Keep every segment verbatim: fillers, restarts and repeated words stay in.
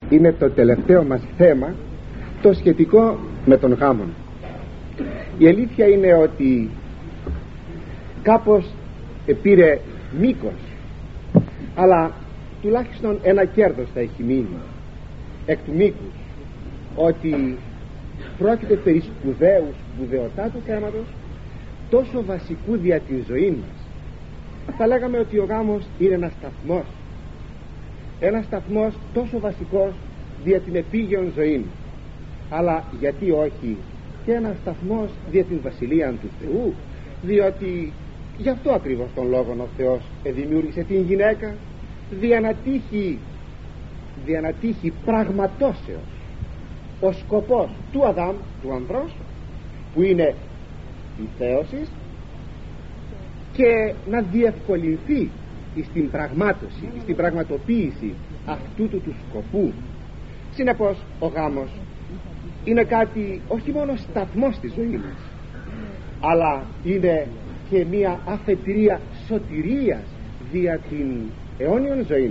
είναι το τελευταίο μας θέμα, το σχετικό με τον γάμο. Η αλήθεια είναι ότι κάπως πήρε μήκος, αλλά τουλάχιστον ένα κέρδος θα έχει μείνει εκ του μήκους, ότι πρόκειται περί σπουδαίου σπουδαιωτά του θέματος, τόσο βασικού δια τη ζωή μας. Θα λέγαμε ότι ο γάμος είναι ένας σταθμός, ένας σταθμός τόσο βασικός δια την επίγειον ζωή, αλλά γιατί όχι και ένας σταθμός δια την βασιλεία του Θεού, διότι γι' αυτό ακριβώς τον λόγο ο Θεός δημιούργησε την γυναίκα, δια να τύχει, δια να τύχει πραγματώσεως ο σκοπός του Αδάμ, του ανδρός, που είναι η θέωση, και να διευκολυνθεί στην πραγμάτωση, στην πραγματοποίηση αυτού του του σκοπού. Συνεπώς ο γάμος είναι κάτι όχι μόνο σταθμός της ζωής μας, αλλά είναι και μια αφετηρία σωτηρίας δια την αιώνιον ζωή.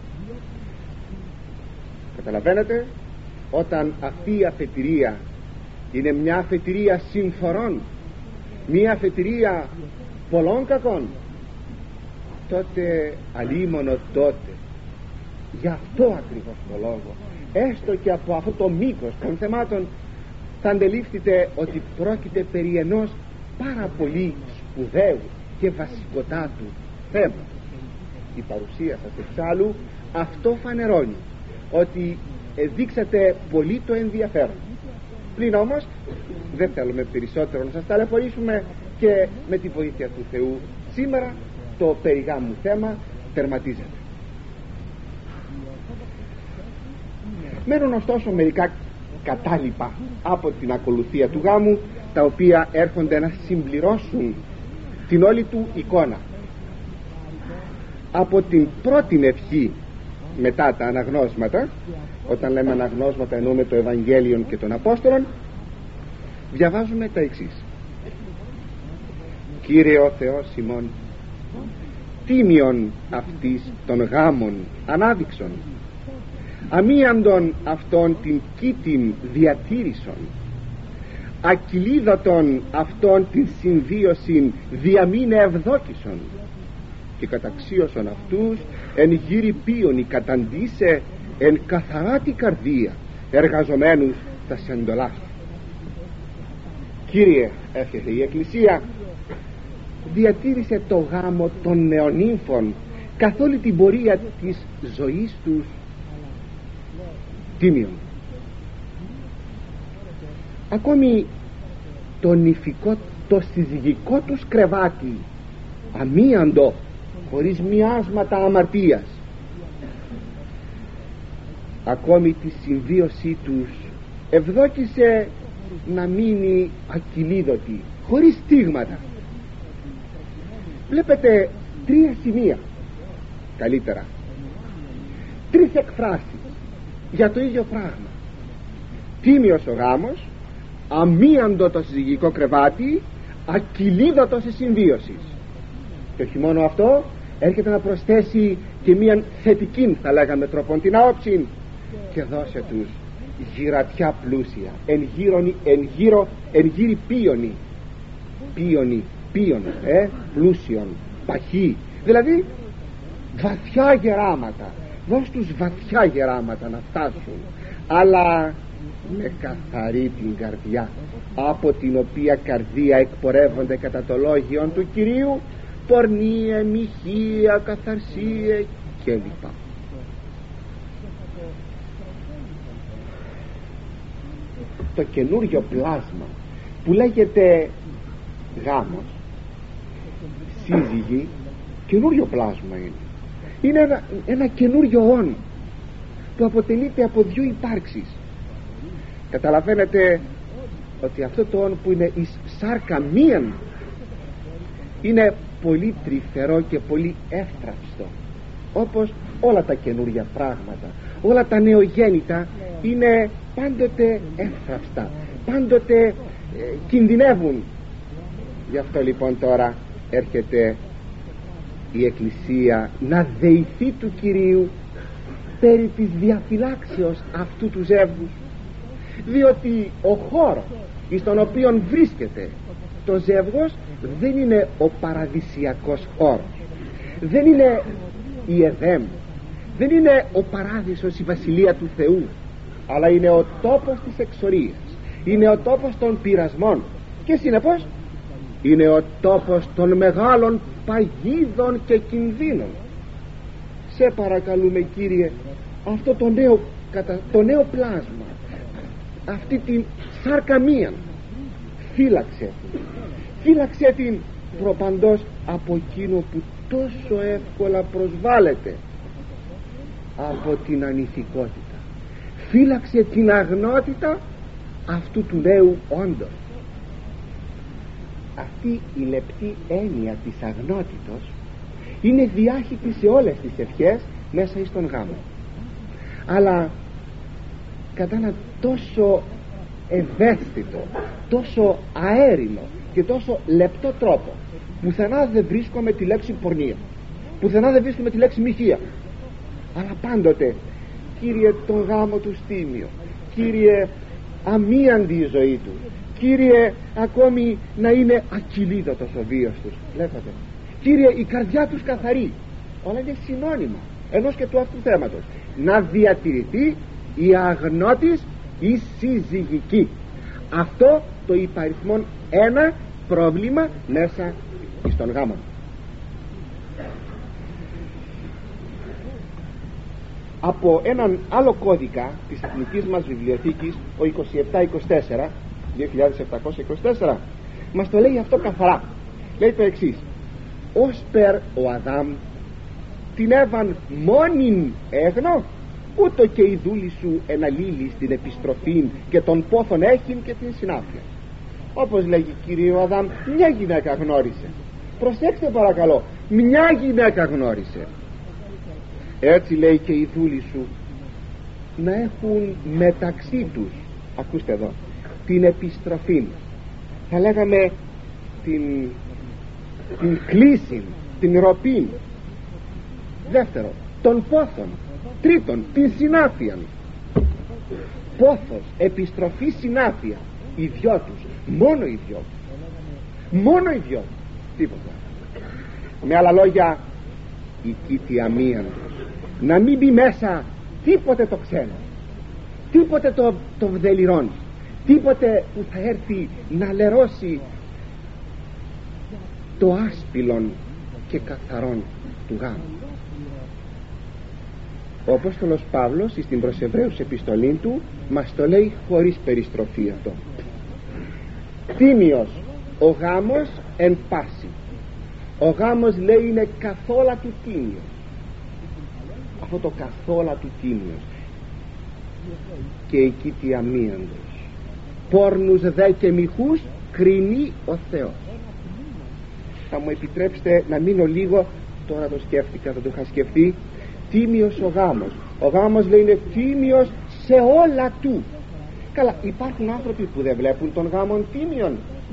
Καταλαβαίνετε, όταν αυτή η αφετηρία είναι μια αφετηρία συμφορών, μια αφετηρία πολλών κακών, τότε αλίμονο τότε, γι' αυτό ακριβώς το λόγο, έστω και από αυτό το μήκος των θεμάτων, θα αντελήφθητε ότι πρόκειται περί ενός πάρα πολύ σπουδαίου και βασικοτάτου θέματος. Η παρουσία σας εξάλλου αυτό φανερώνει, ότι δείξατε πολύ το ενδιαφέρον. Πλην όμως δεν θέλουμε περισσότερο να σας ταλαιπωρήσουμε, και με τη βοήθεια του Θεού σήμερα το περί γάμου θέμα τερματίζεται. Μένουν ωστόσο μερικά κατάλοιπα από την ακολουθία του γάμου, τα οποία έρχονται να συμπληρώσουν την όλη του εικόνα. Από την πρώτη ευχή μετά τα αναγνώσματα, όταν λέμε αναγνώσματα εννοούμε το Ευαγγέλιο και των Απόστολων, διαβάζουμε τα εξής: Κύριε ο Θεός ημών, τίμιον αυτής των γάμων ανάδειξον, αμίαντον αυτών την κήτην διατήρησον, ακυλίδωτον αυτών την συμβίωσιν διαμήνε ευδόκησον, και καταξίωσον αυτούς εν γύρι πίονι καταντήσε εν καθαράτη καρδία εργαζομένους τα σεντολά. Κύριε, έφυγε η Εκκλησία, διατήρησε το γάμο των νεονύμφων καθ' όλη την πορεία της ζωής τους τίμιον. Ακόμη το νηφικό, το συζυγικό τους κρεβάτι αμίαντο, χωρίς μοιάσματα αμαρτίας. Ακόμη τη συμβίωσή τους ευδόκησε να μείνει ακυλίδωτη, χωρίς στίγματα. Βλέπετε τρία σημεία, καλύτερα τρεις εκφράσεις για το ίδιο πράγμα: τίμιος ο γάμος, αμίαντο το συζυγικό κρεβάτι, ακυλίδωτος η συμβίωση. Και όχι μόνο αυτό, έρχεται να προσθέσει και μια θετική, θα λέγαμε τρόπον, την άποψη: και δώσε τους γυρατιά πλούσια, εν γύρω, εν γύρω, εν γύρι πίονι, πίονι, πίον, ε, πλούσιον, παχύ, δηλαδή βαθιά γεράματα. Δώσ' τους βαθιά γεράματα να φτάσουν, αλλά με καθαρή την καρδιά, από την οποία καρδία εκπορεύονται κατά το λόγιον του Κυρίου πορνεία, μοιχεία, καθαρσία κλπ. Το καινούριο πλάσμα που λέγεται γάμος, σύζυγοι, καινούριο πλάσμα είναι. Είναι ένα, ένα καινούριο όν που αποτελείται από δύο υπάρξεις. Καταλαβαίνετε ότι αυτό το όν που είναι εις σάρκα μίαν είναι πολύ τρυφερό και πολύ εύθραυστο, όπως όλα τα καινούρια πράγματα. Όλα τα νεογέννητα είναι πάντοτε εύθραυστα, πάντοτε ε, κινδυνεύουν. Γι' αυτό λοιπόν τώρα έρχεται η Εκκλησία να δεηθεί του Κυρίου περί της διαφυλάξεως αυτού του ζεύγους, διότι ο χώρος στον οποίο βρίσκεται το ζεύγος δεν είναι ο παραδεισιακός χώρος, δεν είναι η Εδέμ, δεν είναι ο παράδεισος, η βασιλεία του Θεού, αλλά είναι ο τόπος της εξορίας, είναι ο τόπος των πειρασμών και συνεπώς είναι ο τόπος των μεγάλων παγίδων και κινδύνων. Σε παρακαλούμε, Κύριε, αυτό το νέο, το νέο πλάσμα, αυτή την σάρκα μία, φύλαξε φύλαξε την προπαντός από εκείνο που τόσο εύκολα προσβάλλεται από την ανηθικότητα. Φύλαξε την αγνότητα αυτού του νέου όντως. Αυτή η λεπτή έννοια της αγνότητος είναι διάχυτη σε όλες τις ευχές μέσα εις τον γάμο, αλλά κατά ένα τόσο ευαίσθητο, τόσο αέρινο και τόσο λεπτό τρόπο. Πουθενά δεν βρίσκομαι τη λέξη πορνεία, πουθενά δεν βρίσκομαι τη λέξη μοιχεία, αλλά πάντοτε, Κύριε, τον γάμο του στήμιο, Κύριε, αμίαντη η ζωή του, Κύριε, ακόμη να είναι ακυλίδωτος ο βίος τους, βλέπετε, Κύριε, η καρδιά τους καθαρή. Όλα είναι συνώνυμα ενός και του αυτού θέματος. Να διατηρηθεί η αγνότης η συζυγική. Αυτό το υπαριθμόν ένα πρόβλημα μέσα στον γάμο. Από έναν άλλο κώδικα της εθνικής μας βιβλιοθήκης, ο είκοσι επτά είκοσι τέσσερα, δύο χιλιάδες επτακόσια είκοσι τέσσερα, μας το λέει αυτό καθαρά. Λέει το εξής: ως περ ο Αδάμ την Εύαν μόνην έγνω, ούτω και η δούλη σου εναλλήλει στην επιστροφή και των πόθων έχειν και την συνάφεια. Όπως λέγει, Κύριε, ο Αδάμ μια γυναίκα γνώρισε. Προσέξτε παρακαλώ, μια γυναίκα γνώρισε. Έτσι λέει και οι δούλοι σου να έχουν μεταξύ τους, ακούστε εδώ, την επιστροφή, θα λέγαμε την, την κλίση, την ροπή. Δεύτερο, των πόθων. Τρίτον, την συνάφεια. Πόθος, επιστροφή, συνάφεια. Οι δυο τους, μόνο οι δυο, μόνο οι δυο, τίποτα. Με άλλα λόγια, η κήτη αμίαντος, να μην μπει μέσα τίποτε το ξένο, τίποτε το, το βδελιρόν, τίποτε που θα έρθει να λερώσει το άσπυλον και καθαρόν του γάμου. Ο Απόστολος Παύλος στην προς Εβραίους επιστολή του μας το λέει χωρίς περιστροφή αυτό. Τίμιος ο γάμος εν πάση. Ο γάμος, λέει, είναι καθόλα του τίμιος. Αυτό το καθόλα του τίμιος. Και εκεί τι αμίαντος. Πόρνους δε και μοιχούς κρίνει ο Θεός. Θα μου επιτρέψετε να μείνω λίγο, τώρα το σκέφτηκα, θα το είχα σκεφτεί. Τίμιος ο γάμος. Ο γάμος, λέει, είναι τίμιος σε όλα του. Καλά, υπάρχουν άνθρωποι που δεν βλέπουν τον γάμον τίμιον.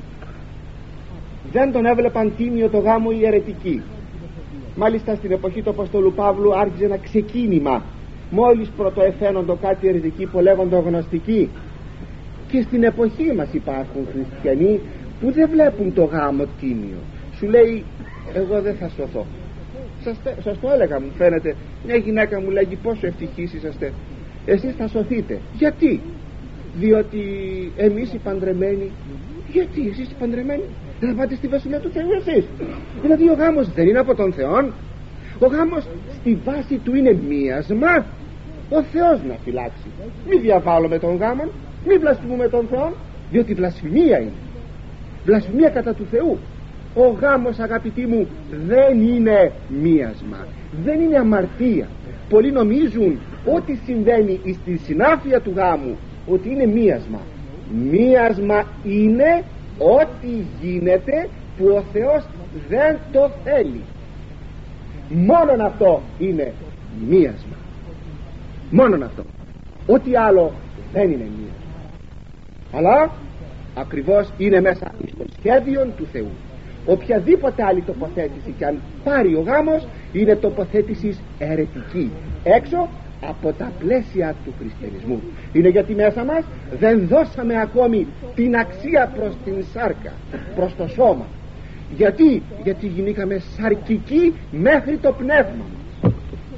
Δεν τον έβλεπαν τίμιο το γάμο οι αιρετικοί. Μάλιστα στην εποχή του Αποστόλου Παύλου άρχιζε ένα ξεκίνημα. Μόλις πρωτοεφαίνοντο κάτι αιρετικοί που λέγονται γνωστικοί. Και στην εποχή μας υπάρχουν χριστιανοί που δεν βλέπουν το γάμο τίμιο. Σου λέει, εγώ δεν θα σωθώ. Σας, σας το έλεγα, μου φαίνεται. Μια γυναίκα μου λέγει, πόσο ευτυχείς είσαστε, εσείς θα σωθείτε. Γιατί? Διότι εμείς οι παντρεμένοι. Γιατί εσείς οι παντρεμένοι δεν θα πάτε στη βασιλεία του Θεού εσείς? Δηλαδή ο γάμος δεν είναι από τον Θεό? Ο γάμος στη βάση του είναι μίασμα. Ο Θεός να φυλάξει. Μην διαβάλλουμε τον γάμο, μην βλασφημούμε τον Θεό, διότι βλασφημία είναι, βλασφημία κατά του Θεού. Ο γάμος, αγαπητοί μου, δεν είναι μίασμα, δεν είναι αμαρτία. Πολλοί νομίζουν ότι συμβαίνει στη συνάφεια του γάμου ότι είναι μίασμα. Μίασμα είναι ό,τι γίνεται που ο Θεός δεν το θέλει. Μόνον αυτό είναι μίασμα. Μόνον αυτό. Ό,τι άλλο δεν είναι μίασμα. Αλλά ακριβώς είναι μέσα στο σχέδιο του Θεού. Οποιαδήποτε άλλη τοποθέτηση και αν πάρει ο γάμος είναι τοποθέτηση αιρετική, έξω από τα πλαίσια του χριστιανισμού. Είναι γιατί μέσα μας δεν δώσαμε ακόμη την αξία προς την σάρκα, προς το σώμα. Γιατί, γιατί γινήκαμε σαρκικοί μέχρι το πνεύμα μας.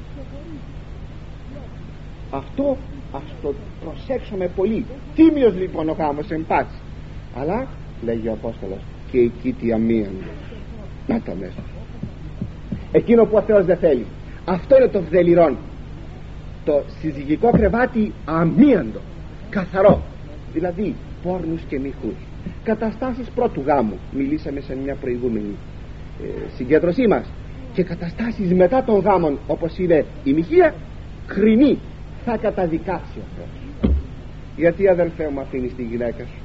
Αυτό ας το προσέξουμε πολύ. Τίμιος λοιπόν ο γάμος εν πάση, αλλά λέγει ο Απόστολος και εκεί τι αμίαν. Να το μέσα, εκείνο που ο Θεός δεν θέλει. Αυτό είναι το βδελιρόν, το συζυγικό κρεβάτι αμίαντο, καθαρό, δηλαδή πόρνους και μοιχούς, καταστάσεις πρώτου γάμου, μιλήσαμε σε μια προηγούμενη ε, συγκέντρωσή μας, και καταστάσεις μετά των γάμων, όπως είναι η μοιχεία, κρινή, θα καταδικάσει ο Θεός. Γιατί, αδελφέ μου, αφήνεις τη γυναίκα σου?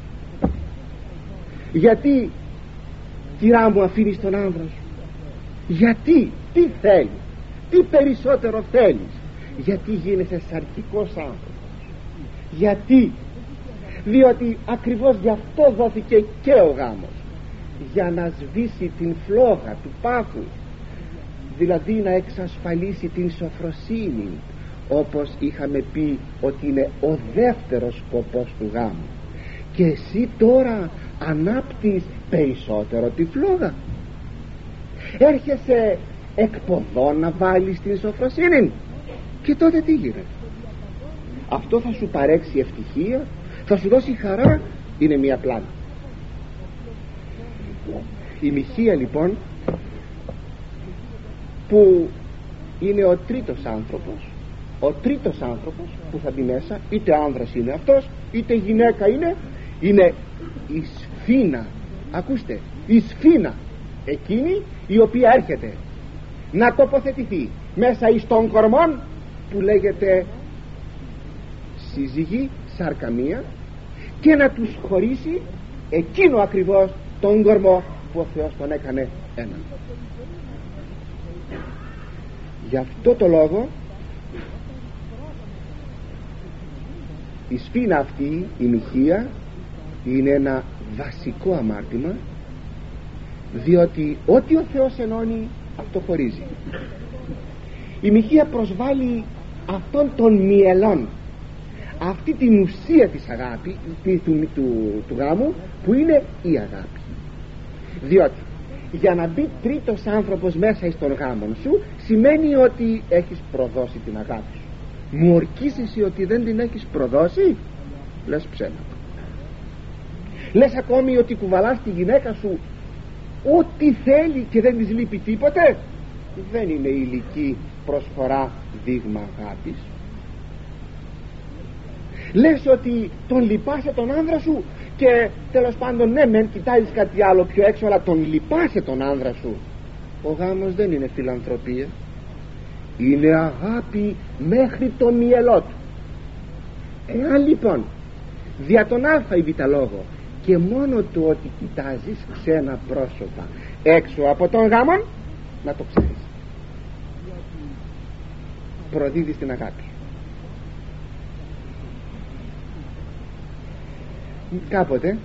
Γιατί, κυρά μου, αφήνεις τον άνδρα σου? Γιατί, τι θέλεις, τι περισσότερο θέλεις? Γιατί γίνεσαι σαρκικός άνθρωπος? Γιατί? Διότι ακριβώς γι' αυτό δόθηκε και ο γάμος, για να σβήσει την φλόγα του πάθους, δηλαδή να εξασφαλίσει την σοφροσύνη, όπως είχαμε πει ότι είναι ο δεύτερος σκοπός του γάμου. Και εσύ τώρα ανάπτεις περισσότερο τη φλόγα, έρχεσαι εκποδό να βάλεις την σοφροσύνη, και τότε τι γίνεται? Αυτό θα σου παρέξει ευτυχία, θα σου δώσει χαρά? Είναι μια πλάνα. Η μοιχεία λοιπόν, που είναι ο τρίτος άνθρωπος, ο τρίτος άνθρωπος που θα μπει μέσα, είτε άνδρας είναι αυτός είτε γυναίκα είναι, είναι η σφήνα. Ακούστε, η σφήνα εκείνη η οποία έρχεται να τοποθετηθεί μέσα εις τον κορμόν που λέγεται σύζυγη, σάρκα μία, και να τους χωρίσει εκείνο ακριβώς τον κορμό που ο Θεός τον έκανε ένα. Γι' αυτό το λόγο η σφήνα αυτή, η μοιχεία, είναι ένα βασικό αμάρτημα, διότι ό,τι ο Θεός ενώνει, αυτό χωρίζει. Η μοιχεία προσβάλλει αυτόν τον μυελόν, αυτή την ουσία της αγάπη, του, του, του, του γάμου, που είναι η αγάπη. Διότι για να μπει τρίτος άνθρωπος μέσα στον γάμο σου, σημαίνει ότι έχεις προδώσει την αγάπη σου. Μου ορκείς εσύ ότι δεν την έχεις προδώσει? Λες ψέματα. Λες ακόμη ότι κουβαλάς τη γυναίκα σου ό,τι θέλει και δεν της λείπει τίποτε? Δεν είναι ηλική προσφορά δείγμα αγάπης. Λες ότι τον λυπάσαι τον άνδρα σου, και τέλος πάντων ναι μεν κοιτάζεις κάτι άλλο πιο έξω, αλλά τον λυπάσαι τον άνδρα σου. Ο γάμος δεν είναι φιλανθρωπία, είναι αγάπη μέχρι το μυελό του. Εάν λοιπόν δια τον α ή β λόγο και μόνο του ότι κοιτάζεις ξένα πρόσωπα έξω από τον γάμον, να το ξέρεις, προδίδεις την αγάπη. Κάποτε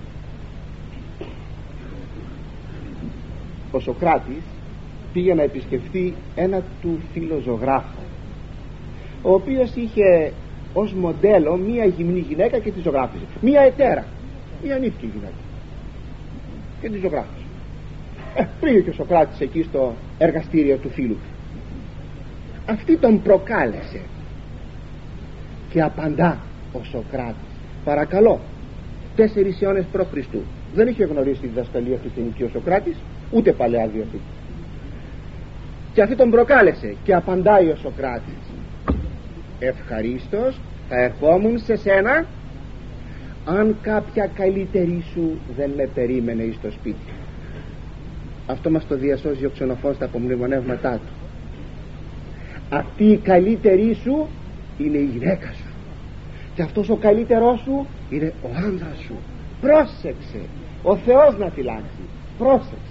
ο Σωκράτης πήγε να επισκεφθεί ένα του φιλοζωγράφο, ο οποίος είχε ως μοντέλο μία γυμνή γυναίκα και τη ζωγράφιζε, μία ετέρα, μία ανήφικη γυναίκα, και τη ζωγράφιζε. ε, Πήγε και ο Σωκράτης εκεί στο εργαστήριο του φίλου. Αυτή τον προκάλεσε και απαντά ο Σωκράτης, παρακαλώ, τέσσερις αιώνες π.Χ. δεν είχε γνωρίσει τη διδασκαλία χριστιανική ο Σωκράτης, ούτε Παλαιά Διαθήκη. Και αυτή τον προκάλεσε και απαντάει ο Σωκράτης, ευχαρίστως θα ερχόμουν σε σένα αν κάποια καλύτερη σου δεν με περίμενε εις το σπίτι. Αυτό μας το διασώζει ο Ξενοφών στα απομνημονεύματά του. Αυτή η καλύτερη σου είναι η γυναίκα σου, και αυτός ο καλύτερός σου είναι ο άνδρας σου. Πρόσεξε, ο Θεός να φυλάξει, πρόσεξε.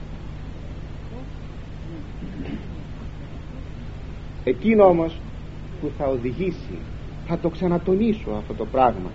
Εκείνο όμως που θα οδηγήσει, θα το ξανατονίσω αυτό το πράγμα,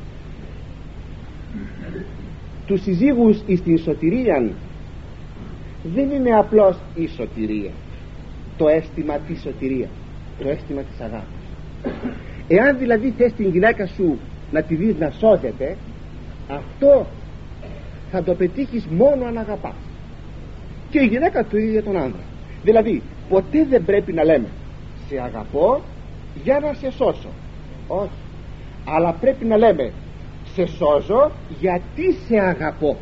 τους συζύγους εις την σωτηρία, δεν είναι απλώς η σωτηρία, το αίσθημα της σωτηρίας, το αίσθημα της αγάπης. Εάν δηλαδή θες την γυναίκα σου να τη δεις να σώζεται, αυτό θα το πετύχεις μόνο αν αγαπάς. Και η γυναίκα του ίδια τον άντρα. Δηλαδή ποτέ δεν πρέπει να λέμε σε αγαπώ για να σε σώσω, όχι, αλλά πρέπει να λέμε σε σώζω γιατί σε αγαπώ.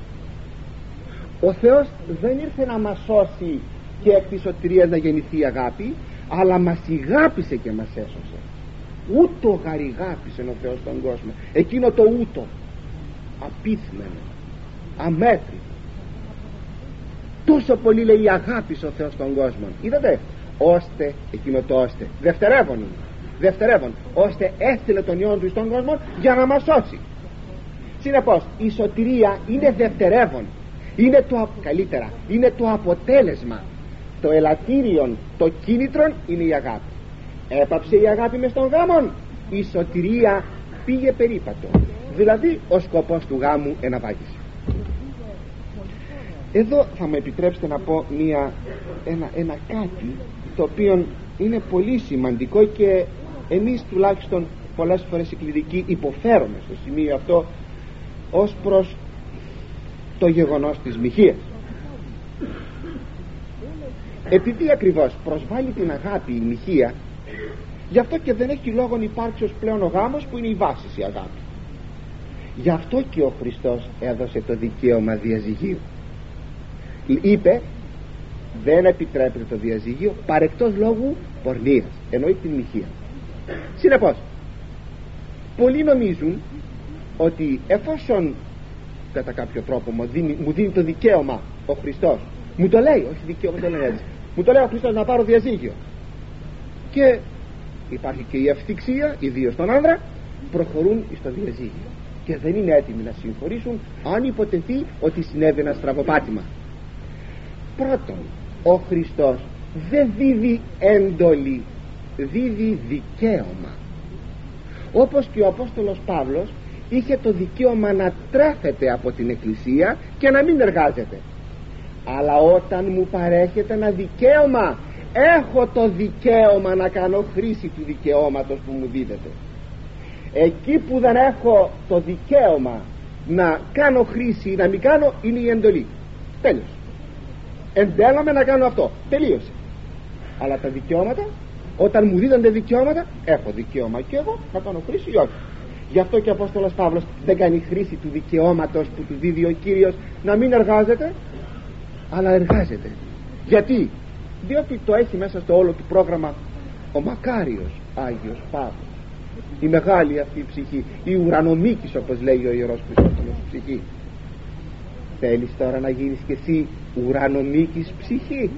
Ο Θεός δεν ήρθε να μας σώσει και εκ της σωτηρίας να γεννηθεί η αγάπη, αλλά μας ηγάπησε και μας έσωσε. Ούτω γαρηγάπησε ο Θεός τον κόσμο. Εκείνο το ούτω απίθμενο, αμέτρητο. Τόσο πολύ λέει αγάπησε ο Θεός τον κόσμο. Είδατε, ώστε, εκείνο το ώστε δευτερεύον είναι, δευτερεύον, ώστε έστειλε τον Υιόν του στον κόσμο για να μας σώσει. Συνεπώς η σωτηρία είναι δευτερεύον, είναι το καλύτερα, είναι το αποτέλεσμα. Το ελαττήριον, το κίνητρον είναι η αγάπη. Έπαψε η αγάπη μες των γάμων, η σωτηρία πήγε περίπατο. Δηλαδή ο σκοπός του γάμου εναπάγησε. Εδώ θα μου επιτρέψετε να πω μια, ένα, ένα κάτι το οποίο είναι πολύ σημαντικό και εμείς τουλάχιστον πολλές φορές οι κληρικοί υποφέρουμε στο σημείο αυτό ως προς το γεγονός της μοιχείας. Επειδή ακριβώς προσβάλλει την αγάπη η μοιχεία, γι' αυτό και δεν έχει λόγον υπάρξεως πλέον ο γάμος, που είναι η βάση η αγάπη. Γι' αυτό και ο Χριστός έδωσε το δικαίωμα διαζυγίου. Είπε δεν επιτρέπεται το διαζύγιο παρεκτός λόγου πορνείας, εννοεί την μοιχεία. Συνεπώς πολλοί νομίζουν ότι εφόσον κατά κάποιο τρόπο μου δίνει, μου δίνει το δικαίωμα ο Χριστός, μου το λέει, όχι δικαίωμα, το λέει έτσι, μου το λέει ο Χριστός να πάρω διαζύγιο, και υπάρχει και η ευθυξία, ιδίως στον άνδρα, προχωρούν στο διαζύγιο και δεν είναι έτοιμοι να συγχωρήσουν αν υποτεθεί ότι συνέβη ένα στραβοπάτημα. Πρώτον, ο Χριστός δεν δίδει έντολη, δίδει δικαίωμα. Όπως και ο Απόστολος Παύλος είχε το δικαίωμα να τρέφεται από την Εκκλησία και να μην εργάζεται. Αλλά όταν μου παρέχεται ένα δικαίωμα, έχω το δικαίωμα να κάνω χρήση του δικαιώματος που μου δίδεται. Εκεί που δεν έχω το δικαίωμα να κάνω χρήση ή να μην κάνω, είναι η εντολή. Τέλος. Εντέλαμε να κάνω αυτό, τελείωσε. Αλλά τα δικαιώματα, όταν μου δίδονται δικαιώματα, έχω δικαίωμα και εγώ να κάνω χρήση ή όχι. Γι' αυτό και ο Απόστολος Παύλος δεν κάνει χρήση του δικαιώματος που του δίδει ο Κύριος να μην εργάζεται, αλλά εργάζεται. Γιατί? Διότι το έχει μέσα στο όλο του πρόγραμμα ο μακάριος Άγιος Παύλος, η μεγάλη αυτή ψυχή, η ουρανομίκης, όπως λέει ο Ιερός Χρυσόστομος, ψυχή. Θέλεις τώρα να γίνεις και εσύ ουρανομίκης ψυχή?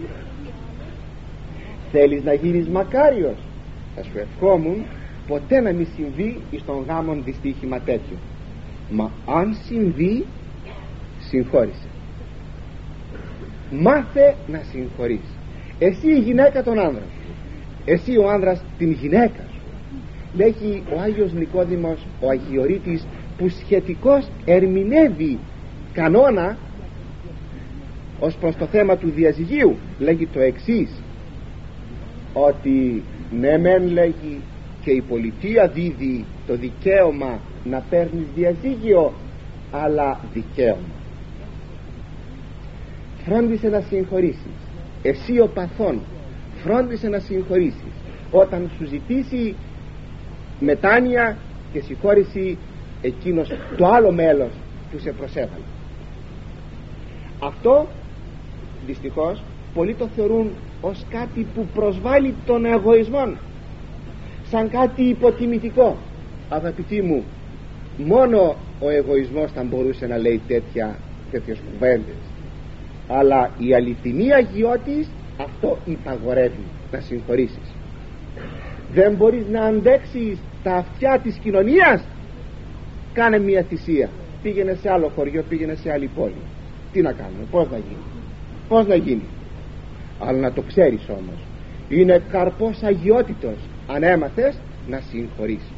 Θέλεις να γίνεις μακάριος? Θα σου ευχόμουν ποτέ να μην συμβεί εις των γάμων δυστύχημα τέτοιο. Μα αν συμβεί, συγχώρησε. Μάθε να συγχωρείς. Εσύ η γυναίκα τον άνδρα σου, εσύ ο άνδρας την γυναίκα σου. Λέγει ο Άγιος Νικόδημος ο Αγιορείτης, που σχετικώς ερμηνεύει κανόνα ως προς το θέμα του διαζυγίου, λέγει το εξής, ότι ναι μεν, λέγει, και η πολιτεία δίδει το δικαίωμα να παίρνεις διαζύγιο, αλλά δικαίωμα. Φρόντισε να συγχωρήσεις. Εσύ ο παθών, φρόντισε να συγχωρήσεις όταν σου ζητήσει μετάνοια και συγχώρηση εκείνος το άλλο μέλος που σε προσέβαλε. Αυτό δυστυχώς πολλοί το θεωρούν ως κάτι που προσβάλλει τον εγωισμό, σαν κάτι υποτιμητικό. Αγαπητοί μου, μόνο ο εγωισμός θα μπορούσε να λέει τέτοια, τέτοιες κουβέντες, αλλά η αληθινή αγιώτης αυτό υπαγορεύει, να συγχωρήσεις. Δεν μπορείς να αντέξεις τα αυτιά της κοινωνίας, κάνε μια θυσία, πήγαινε σε άλλο χωριό, πήγαινε σε άλλη πόλη. Τι να κάνουμε, πώς να γίνει, πώς να γίνει. Αλλά να το ξέρεις όμως, είναι καρπός αγιότητος αν έμαθες να συγχωρείς.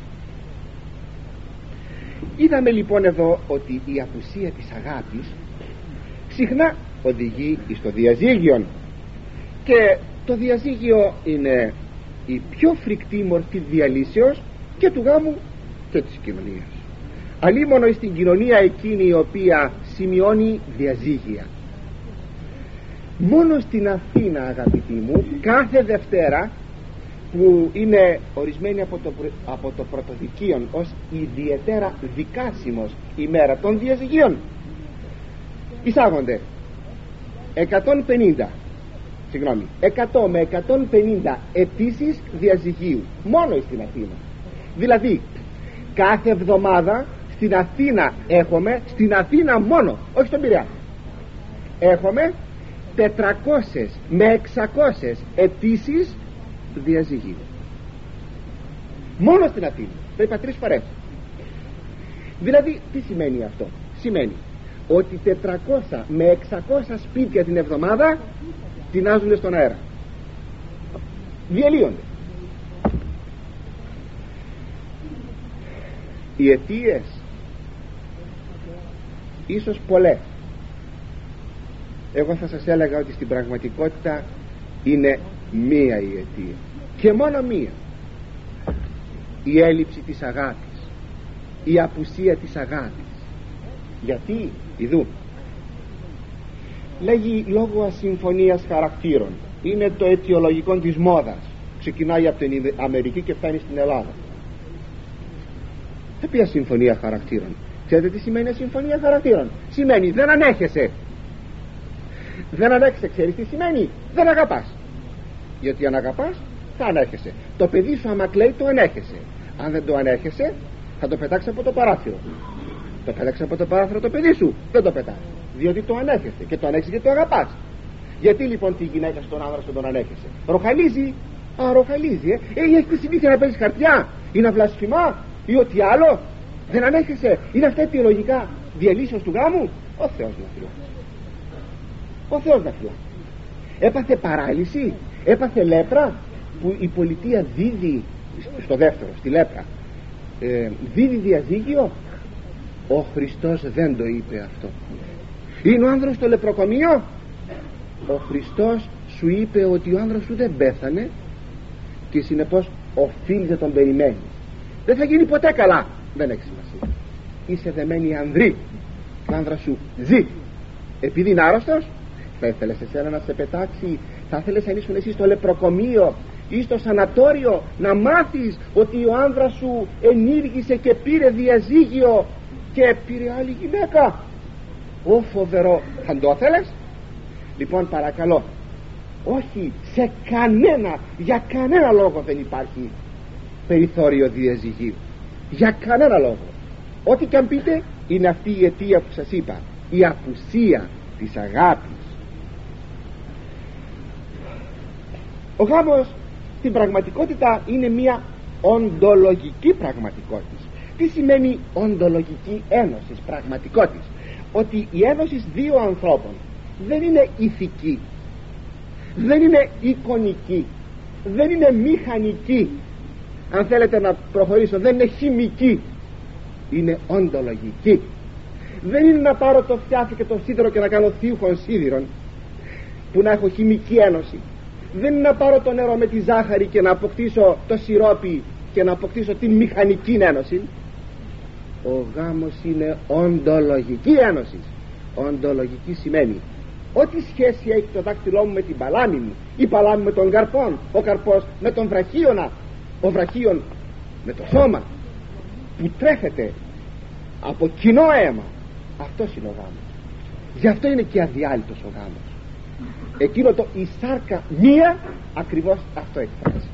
Είδαμε λοιπόν εδώ ότι η απουσία της αγάπης συχνά οδηγεί στο διαζύγιο, και το διαζύγιο είναι η πιο φρικτή μορφή διαλύσεως και του γάμου και της κοινωνίας. Αλλήμωνο στην κοινωνία εκείνη η οποία σημειώνει διαζύγια. Μόνο στην Αθήνα, αγαπητοί μου, κάθε Δευτέρα, που είναι ορισμένη από το, από το πρωτοδικείον ως ιδιαίτερα δικάσιμος ημέρα των διαζυγίων, εισάγονται εκατόν πενήντα συγγνώμη, εκατό με εκατόν πενήντα αιτήσεις διαζυγίου μόνο στην Αθήνα. Δηλαδή κάθε εβδομάδα στην Αθήνα έχουμε, στην Αθήνα μόνο, όχι στον Πειραιά, έχουμε τετρακόσιες με εξακόσιες αιτήσεις διαζυγίου μόνο στην Αθήνα. Το είπα τρεις φορές. Δηλαδή τι σημαίνει αυτό? Σημαίνει ότι τετρακόσια με εξακόσια σπίτια την εβδομάδα τεινάζουν στον αέρα, διαλύονται. Οι αιτίες ίσως πολλές. Εγώ θα σας έλεγα ότι στην πραγματικότητα είναι μία η αιτία και μόνο μία: η έλλειψη της αγάπης, η απουσία της αγάπης. Γιατί? Ιδού λέγει λόγω ασυμφωνίας χαρακτήρων. Είναι το αιτιολογικό της μόδας. Ξεκινάει από την Αμερική και φτάνει στην Ελλάδα. Θα πει ασυμφωνία χαρακτήρων. Ξέρετε τι σημαίνει ασυμφωνία χαρακτήρων? Σημαίνει δεν ανέχεσαι. Δεν ανέχεσαι, ξέρεις τι σημαίνει? Δεν αγαπάς. Γιατί αν αγαπάς θα ανέχεσαι. Το παιδί σου άμα κλαίει το ανέχεσαι. Αν δεν το ανέχεσαι θα το πετάξει από το παράθυρο. Το πέταξε από το παράθυρο το παιδί σου, δεν το πετάς, διότι το ανέχεσαι και το ανέχεσαι και το αγαπάς. Γιατί λοιπόν τη γυναίκα στον άνδρα σου τον ανέχεσαι? Ροχαλίζει. Α, ροχαλίζει, ε. ε έχει τη συνήθεια να παίζει χαρτιά ή να βλασφημά ή ό,τι άλλο. Δεν ανέχεσαι. Είναι αυτά αιτιολογικά διαλύσεως του γάμου? Ο Θεός να φυλά. Ο Θεός να φυλά. Έπαθε παράλυση, έπαθε λέπρα, που η πολιτεία δίδει στο δεύτερο, στη λέπρα, ε, δίδει διαζύγιο. Ο Χριστός δεν το είπε αυτό. Είναι ο άνδρας στο λεπροκομείο? Ο Χριστός σου είπε ότι ο άνδρας σου δεν πέθανε και συνεπώς οφείλει να τον περιμένει. Δεν θα γίνει ποτέ καλά. Δεν έχει σημασία. Είσαι δεμένη ανδρή. Ο άνδρας σου ζει. Επειδή είναι άρρωστος, θα ήθελες εσένα να σε πετάξει? Θα ήθελες αν ήσουν εσύ στο λεπροκομείο ή στο σανατόριο να μάθεις ότι ο άνδρας σου ενήργησε και πήρε διαζύγιο και πήρε άλλη γυναίκα? Ω φοβερό. Θα το θέλεις? Λοιπόν παρακαλώ, όχι, σε κανένα, για κανένα λόγο δεν υπάρχει περιθώριο διαζυγίου. Για κανένα λόγο. Ό,τι και αν πείτε, είναι αυτή η αιτία που σας είπα, η απουσία της αγάπης. Ο γάμος στην πραγματικότητα είναι μια οντολογική πραγματικότητα. Τι σημαίνει οντολογική ένωση πραγματικότητα? Ότι η ένωση δύο ανθρώπων δεν είναι ηθική, δεν είναι εικονική, δεν είναι μηχανική. Αν θέλετε να προχωρήσω, δεν είναι χημική, είναι οντολογική. Δεν είναι να πάρω το φτιάφι και το σίδερο και να κάνω θείουχον σίδηρον, που να έχω χημική ένωση. Δεν είναι να πάρω το νερό με τη ζάχαρη και να αποκτήσω το σιρόπι και να αποκτήσω την μηχανική ένωση. Ο γάμος είναι οντολογική ένωση. Οντολογική σημαίνει ό,τι σχέση έχει το δάκτυλό μου με την παλάμη μου, η παλάμη με τον καρπόν, ο καρπός με τον βραχίωνα, ο βραχίων με το σώμα, που τρέφεται από κοινό αίμα. Αυτός είναι ο γάμος. Γι' αυτό είναι και αδιάλειτος ο γάμος. Εκείνο το η σάρκα μία ακριβώς αυτό εκφράζει.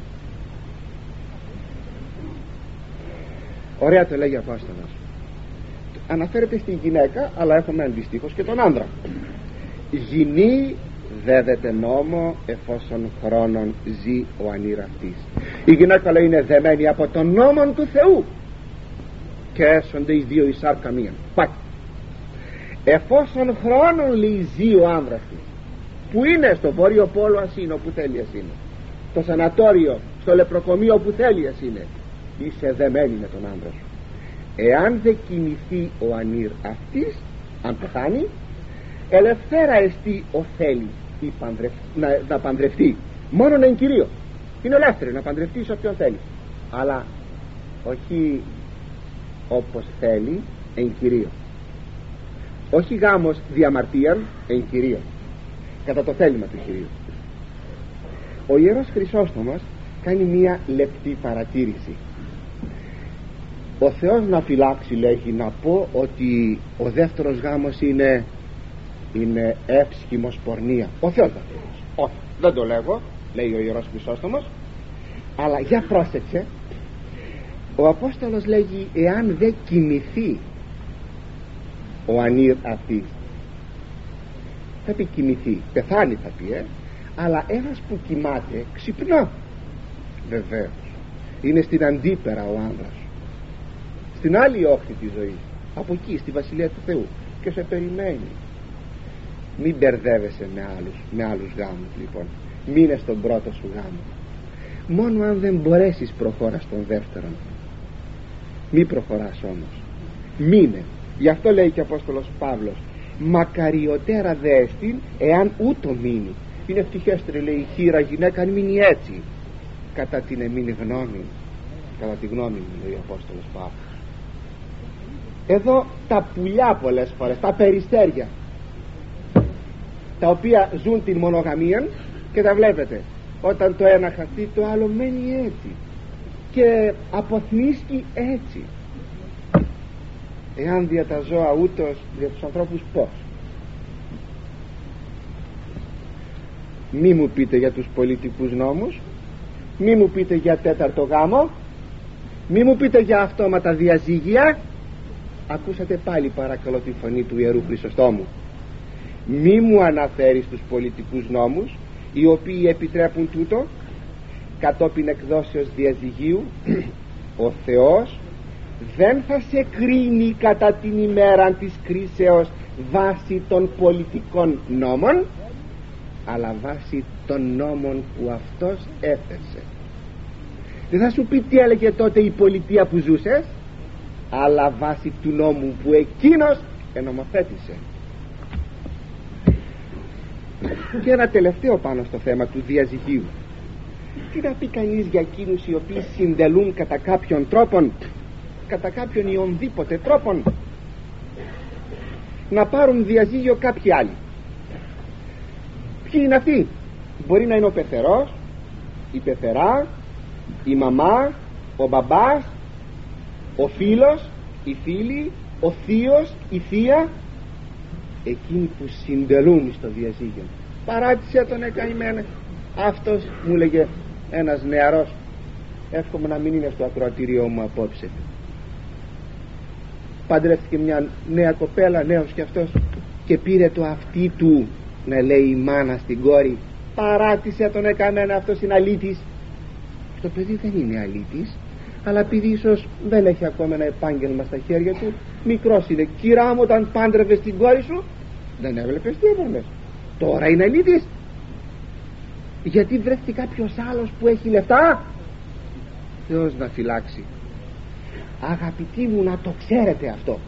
Ωραία το λέγει ο Απόστολος. Αναφέρεται στη γυναίκα, αλλά έχουμε αντιστοίχως και τον άντρα. Γυνή δέδεται νόμο εφόσον χρόνων ζει ο ανήρ αυτής. Η γυναίκα λέει είναι δεμένη από τον νόμο του Θεού και έσονται οι δύο η σάρκα μία. Πάει. Εφόσον χρόνων λέει ζει ο άνδρας της, που είναι στο Βόρειο Πόλο ας είναι, όπου θέλει ας είναι, στο σανατόριο, στο λεπροκομείο όπου θέλει ας είναι, είσαι δεμένη με τον άντρα σου. Εάν δεν κοιμηθεί ο ανήρ αυτής, αν πεθάνει, ελευθέρα εστί ωφέλη να, να παντρευτεί, μόνο εν κυρίω. είναι ελεύθερη να παντρευτείς όποιον θέλει, αλλά όχι όπως θέλει, εν κυρίω. Όχι γάμος διαμαρτίαν, εν κυρίω, κατά το θέλημα του Κυρίου. Ο Ιερός Χρυσόστομος κάνει μία λεπτή παρατήρηση. Ο Θεός να φυλάξει, λέγει, να πω ότι ο δεύτερος γάμος είναι είναι εύσχημος πορνεία. Ο Θεός να φυλάξει. Όχι, δεν το λέγω, λέει ο Ιερός Χρυσόστομος, αλλά για πρόσεξε. Ο Απόστολος λέγει, εάν δεν κοιμηθεί ο ανήρ αυτής, θα πει κοιμηθεί, πεθάνει θα πει, ε? αλλά ένας που κοιμάται ξυπνά. Βεβαίως είναι στην αντίπερα ο άνδρας, στην άλλη όχθη της ζωής, από εκεί στη Βασιλεία του Θεού, και σε περιμένει. Μην μπερδεύεσαι με άλλους, με άλλους γάμους. Λοιπόν, μείνε στον πρώτο σου γάμο. Μόνο αν δεν μπορέσεις προχώρα στον δεύτερον. Μη προχωράς όμως, μείνε. Γι' αυτό λέει και ο Απόστολος Παύλος, μακαριωτέρα δε εστίν εάν ούτω μείνει. Είναι ευτυχέστερη, λέει, η χείρα γυναίκα αν μείνει έτσι, κατά την εμείνη γνώμη, κατά τη γνώμη μου, λέει ο Απόστολος Παύλος. Εδώ τα πουλιά πολλές φορές, τα περιστέρια, τα οποία ζουν την μονογαμία, και τα βλέπετε, όταν το ένα χαθεί το άλλο μένει έτσι και αποθνίσκει έτσι. Εάν δια τα ζώα ούτως, δια τους ανθρώπους πώς? Μη μου πείτε για τους πολιτικούς νόμους, μη μου πείτε για τέταρτο γάμο, μη μου πείτε για αυτόματα διαζύγια. Ακούσατε πάλι παρακαλώ τη φωνή του Ιερού Χρυσοστόμου. Μη μου αναφέρεις τους πολιτικούς νόμους, οι οποίοι επιτρέπουν τούτο. Κατόπιν εκδόσεως διαζυγίου ο Θεός δεν θα σε κρίνει κατά την ημέρα της κρίσεως βάσει των πολιτικών νόμων, αλλά βάσει των νόμων που αυτός έθεσε. Δεν θα σου πει τι έλεγε τότε η πολιτεία που ζούσες, αλλά βάσει του νόμου που εκείνος ενομοθέτησε. Και ένα τελευταίο πάνω στο θέμα του διαζυγίου. Τι να πει κανείς για εκείνους οι οποίοι συντελούν κατά κάποιον τρόπον, κατά κάποιον ιονδήποτε τρόπον, να πάρουν διαζύγιο κάποιοι άλλοι? Ποιοι είναι αυτοί? Μπορεί να είναι ο πεθερός, η πεθερά, η μαμά, ο μπαμπάς, ο φίλος, η φίλη, ο θείος, η θεία, εκείνοι που συντελούν στο διαζύγιο. Παράτησε τον εκαημένε. Αυτός μου λέγε ένας νεαρός, εύχομαι να μην είναι στο ακροατήριό μου απόψε, παντρεύτηκε μια νέα κοπέλα, νέος κι αυτός, και πήρε το αυτί του, να λέει η μάνα στην κόρη, παράτησε τον εκαμένε, αυτός είναι αλήτης. Το παιδί δεν είναι αλήτης, αλλά επειδή ίσως δεν έχει ακόμα ένα επάγγελμα στα χέρια του, μικρός είναι. Κυρά μου, όταν πάντρευες την κόρη σου δεν έβλεπες τι έπαιρνες, τώρα είναι αλήτης? Γιατί βρέθηκε κάποιος άλλος που έχει λεφτά? Θεός να φυλάξει. Αγαπητοί μου, να το ξέρετε αυτό.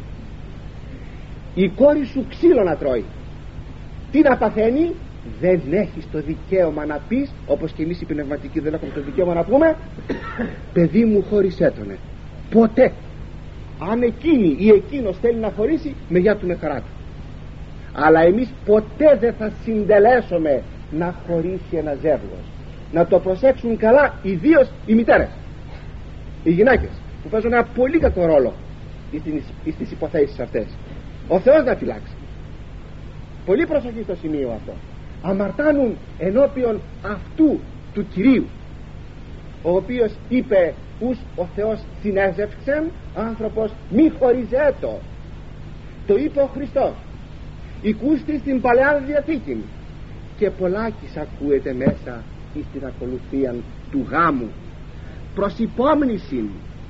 Η κόρη σου ξύλο να τρώει, τι να παθαίνει? Δεν έχεις το δικαίωμα να πεις, όπως και εμείς οι πνευματικοί δεν έχουμε το δικαίωμα να πούμε, παιδί μου χώρισέ τονε. Ποτέ. Αν εκείνη ή εκείνος θέλει να χωρίσει, με γεια του με χαρά του. Αλλά εμείς ποτέ δεν θα συντελέσουμε να χωρίσει ένα ζεύγος. Να το προσέξουν καλά, ιδίως οι μητέρες, οι γυναίκες, που παίζουν ένα πολύ κακό ρόλο στις υποθέσεις αυτές. Ο Θεός να φυλάξει. Πολύ προσοχή στο σημείο αυτό. Αμαρτάνουν ενώπιον αυτού του Κυρίου, ο οποίος είπε ους ο Θεός συνέζευξεν άνθρωπος μη χωριζέτο. Το είπε ο Χριστός. Οικούστη στην Παλαιά Διαθήκη, και πολλάκις ακούεται μέσα εις την ακολουθία του γάμου. Προς υπόμνησιν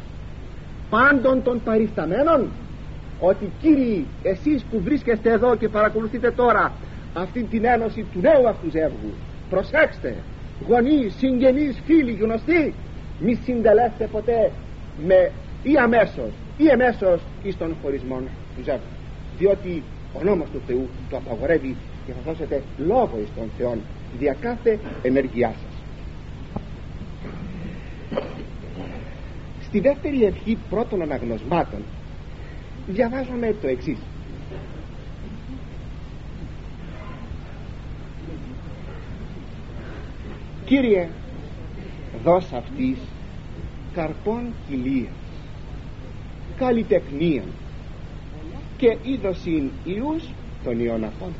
πάντων των παρισταμένων, ότι κύριοι, εσείς που βρίσκεστε εδώ και παρακολουθείτε τώρα αυτή την ένωση του νέου αυτού ζεύγου, προσέξτε, γονείς, συγγενείς, φίλοι, γνωστοί, μη συντελέστε ποτέ με ή αμέσως ή εμέσως εις των χωρισμών του ζεύγου, διότι ο νόμος του Θεού το απαγορεύει, και θα δώσετε λόγο εις των Θεών δια κάθε ενεργειά σας. Στη δεύτερη ευχή πρώτων αναγνωσμάτων διαβάζουμε το εξής: Κύριε, δώσ' αυτής καρπών κοιλίας, καλλιτεχνίαν και είδωσιν ιούς των ιών αυτών.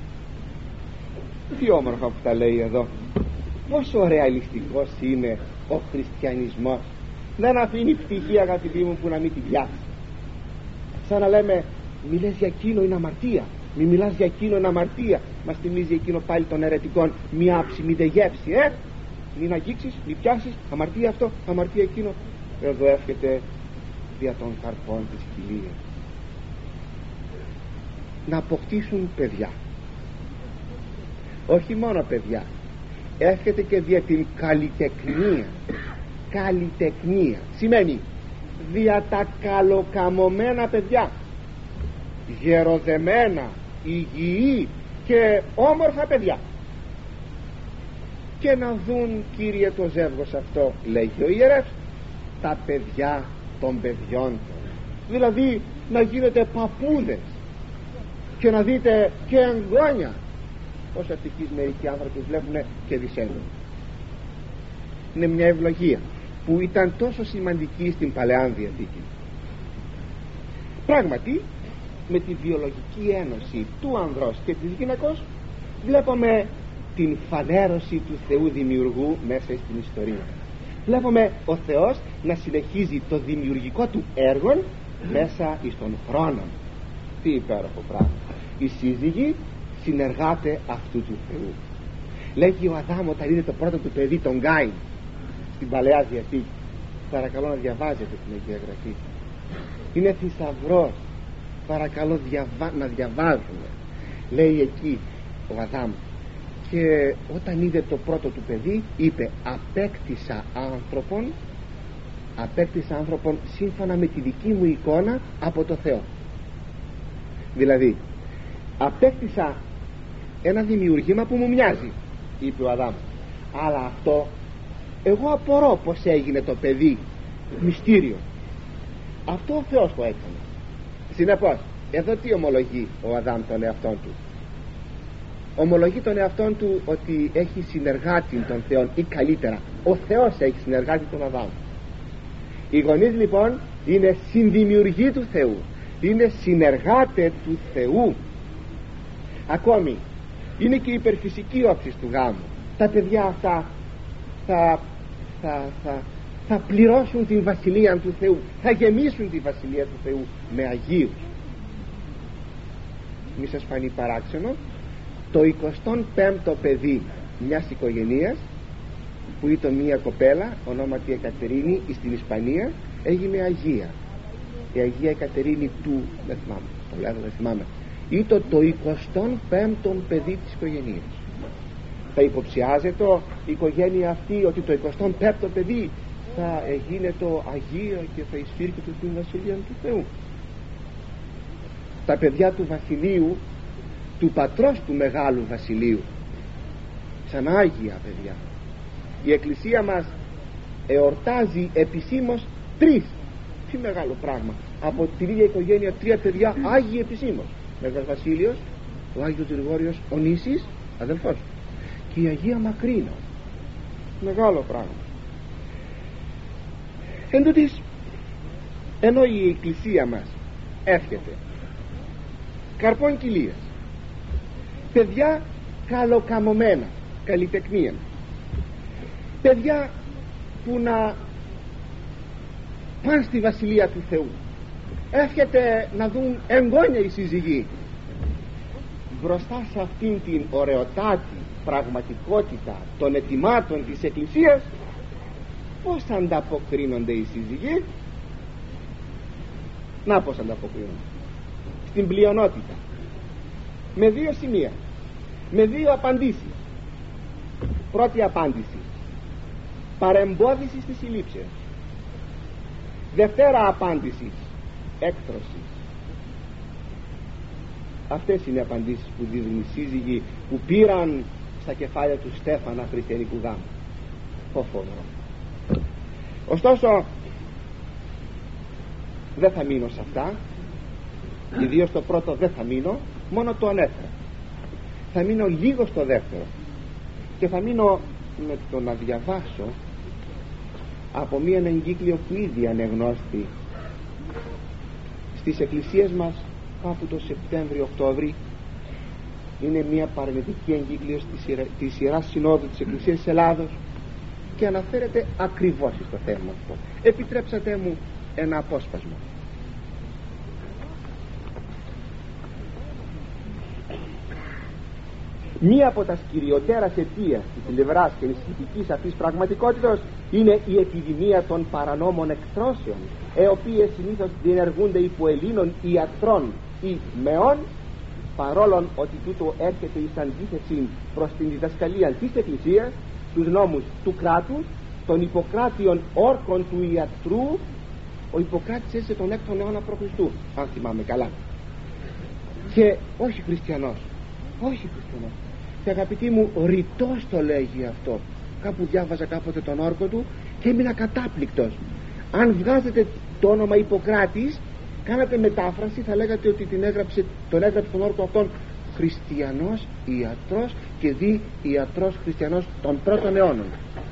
Τι όμορφα που τα λέει εδώ. Πόσο ρεαλιστικός είναι ο χριστιανισμός. Δεν αφήνει πτυχή, αγαπητοί μου, που να μην την πιάσει. Σαν να λέμε, μη λες για εκείνο είναι αμαρτία, μη μιλάς για εκείνο είναι αμαρτία. Μας θυμίζει εκείνο πάλι των αιρετικών, μη άψη μη δε γεύση, ε! Μην αγγίξεις, μη πιάσεις, αμαρτία αυτό, αμαρτία εκείνο. Εδώ εύχεται δια των καρπών της κοιλίας να αποκτήσουν παιδιά. Όχι μόνο παιδιά, εύχεται και δια την καλλιτεχνία. Καλλιτεχνία σημαίνει δια τα καλοκαμωμένα παιδιά, γεροδεμένα, υγιή και όμορφα παιδιά. Και να δουν, Κύριε, το ζεύγος αυτό, λέγει ο ιερεύς, τα παιδιά των παιδιών του. Δηλαδή να γίνετε παππούδες και να δείτε και εγγόνια. Όσο ευτυχείς μερικοί άνθρωποι βλέπουν και δυσένουν. Είναι μια ευλογία που ήταν τόσο σημαντική στην Παλαιά Διαθήκη. Πράγματι, με τη βιολογική ένωση του ανδρός και της γυναικός βλέπουμε την φανέρωση του Θεού Δημιουργού μέσα στην ιστορία. Βλέπουμε ο Θεός να συνεχίζει το δημιουργικό του έργο μέσα εις τον χρόνο. Τι υπέροχο πράγμα. Οι σύζυγοι συνεργάτε αυτού του Θεού. Λέγει ο Αδάμ όταν είδε το πρώτο του παιδί, τον Γκάιν, στην Παλαιά Διαθήκη. Παρακαλώ να διαβάζετε την Αγία Γραφή. Είναι θησαυρός. Παρακαλώ διαβα... να διαβάζουμε. Λέει εκεί ο Αδάμ, και όταν είδε το πρώτο του παιδί είπε, απέκτησα άνθρωπον, απέκτησα άνθρωπον σύμφωνα με τη δική μου εικόνα από το Θεό. Δηλαδή απέκτησα ένα δημιουργήμα που μου μοιάζει, είπε ο Αδάμ, αλλά αυτό εγώ απορώ πως έγινε το παιδί, μυστήριο. Αυτό ο Θεός το έκανε. Συνεπώς εδώ τι ομολογεί ο Αδάμ τον εαυτόν του? Ομολογεί τον εαυτόν του ότι έχει συνεργάτη τον Θεό, ή καλύτερα ο Θεός έχει συνεργάτη τον Αδάμ. Οι γονείς λοιπόν είναι συνδημιουργοί του Θεού, είναι συνεργάτες του Θεού. Ακόμη είναι και η υπερφυσική όψη του γάμου. Τα παιδιά αυτά θα, θα, θα, θα πληρώσουν την βασιλεία του Θεού, θα γεμίσουν τη βασιλεία του Θεού με Αγίους. Μη σας φανεί παράξενο, το εικοστό πέμπτο παιδί μιας οικογενείας που ήταν μια κοπέλα ονόματι Εκατερίνη στην Ισπανία, έγινε Αγία. Η Αγία Εκατερίνη του, δεν θυμάμαι, το λέω, δεν θυμάμαι, ήταν το εικοστό πέμπτο παιδί της οικογενείας. Θα υποψιάζεται η οικογένεια αυτή ότι το εικοστό πέμπτο παιδί θα γίνει το Αγία και θα εισφύρκεται την βασιλεία του Θεού. Τα παιδιά του βασιλείου, του πατρός του μεγάλου βασιλείου, σαν Άγια παιδιά. Η Εκκλησία μας εορτάζει επισήμως τρεις. Τι μεγάλο πράγμα. Από την ίδια οικογένεια τρία παιδιά Άγιοι επισήμως. Μέγας Βασίλειος, ο Άγιος Γρηγόριος ο Νήσης, αδελφός, και η Αγία Μακρίνα. Μεγάλο πράγμα. Εν τούτοις, ενώ η Εκκλησία μας εύχεται καρπών κοιλίας, παιδιά καλοκαμωμένα, καλλιτεχνία, παιδιά που να πάνε στη βασιλεία του Θεού, εύχεται να δουν εγγόνια οι σύζυγοι, μπροστά σε αυτήν την ωραιοτάτη πραγματικότητα των ετοιμάτων της Εκκλησίας, πώς ανταποκρίνονται οι σύζυγοι? Να πώς ανταποκρίνονται? Στην πλειονότητα, με δύο σημεία, με δύο απαντήσεις. Πρώτη απάντηση, παρεμπόδιση της συλλήψεως. Δευτέρα απάντηση, έκτρωση. Αυτές είναι οι απαντήσεις που δίνουν οι σύζυγοι που πήραν στα κεφάλια του Στέφανα χριστιανικού γάμου. Φόφωνο. Ωστόσο δεν θα μείνω σε αυτά, ιδίως το πρώτο δεν θα μείνω, μόνο το ανέφερα. Θα μείνω λίγο στο δεύτερο και θα μείνω με το να διαβάσω από μία εγκύκλιο που ήδη ανεγνώστη στις εκκλησίες μας κάπου το Σεπτέμβριο-Οκτώβρη. Είναι μία παρενετική εγκύκλιος της, Ιερα... της Ιεράς Συνόδου της Εκκλησίας της Ελλάδος και αναφέρεται ακριβώς στο θέμα αυτό. Επιτρέψατε μου ένα απόσπασμα. Μία από τα κυριωτέρας αιτίας της πλευράς και ενισχυτικής αυτής πραγματικότητας είναι η επιδημία των παρανόμων εκτρώσεων, οι οποίες συνήθως διενεργούνται υπό Ελλήνων ιατρών ή μεών, παρόλον ότι τούτο έρχεται εις αντίθεση προς την διδασκαλία της Εκκλησίας, τους νόμους του κράτους, των Ιπποκράτιων όρκων του ιατρού. Ο Ιπποκράτης έζησε τον έκτον αιώνα προ Χριστού, αν θυμάμαι καλά, και όχι χριστιανός, όχι χριστιανός. Και αγαπητοί μου, ρητός το λέγει αυτό. Κάπου διάβαζα κάποτε τον όρκο του και έμεινα κατάπληκτος. Αν βγάζετε το όνομα Ιπποκράτης, κάνατε μετάφραση, θα λέγατε ότι την έγραψε, τον έγραψε τον όρκο αυτόν χριστιανός ιατρός και δι ιατρός χριστιανός των πρώτων αιώνων.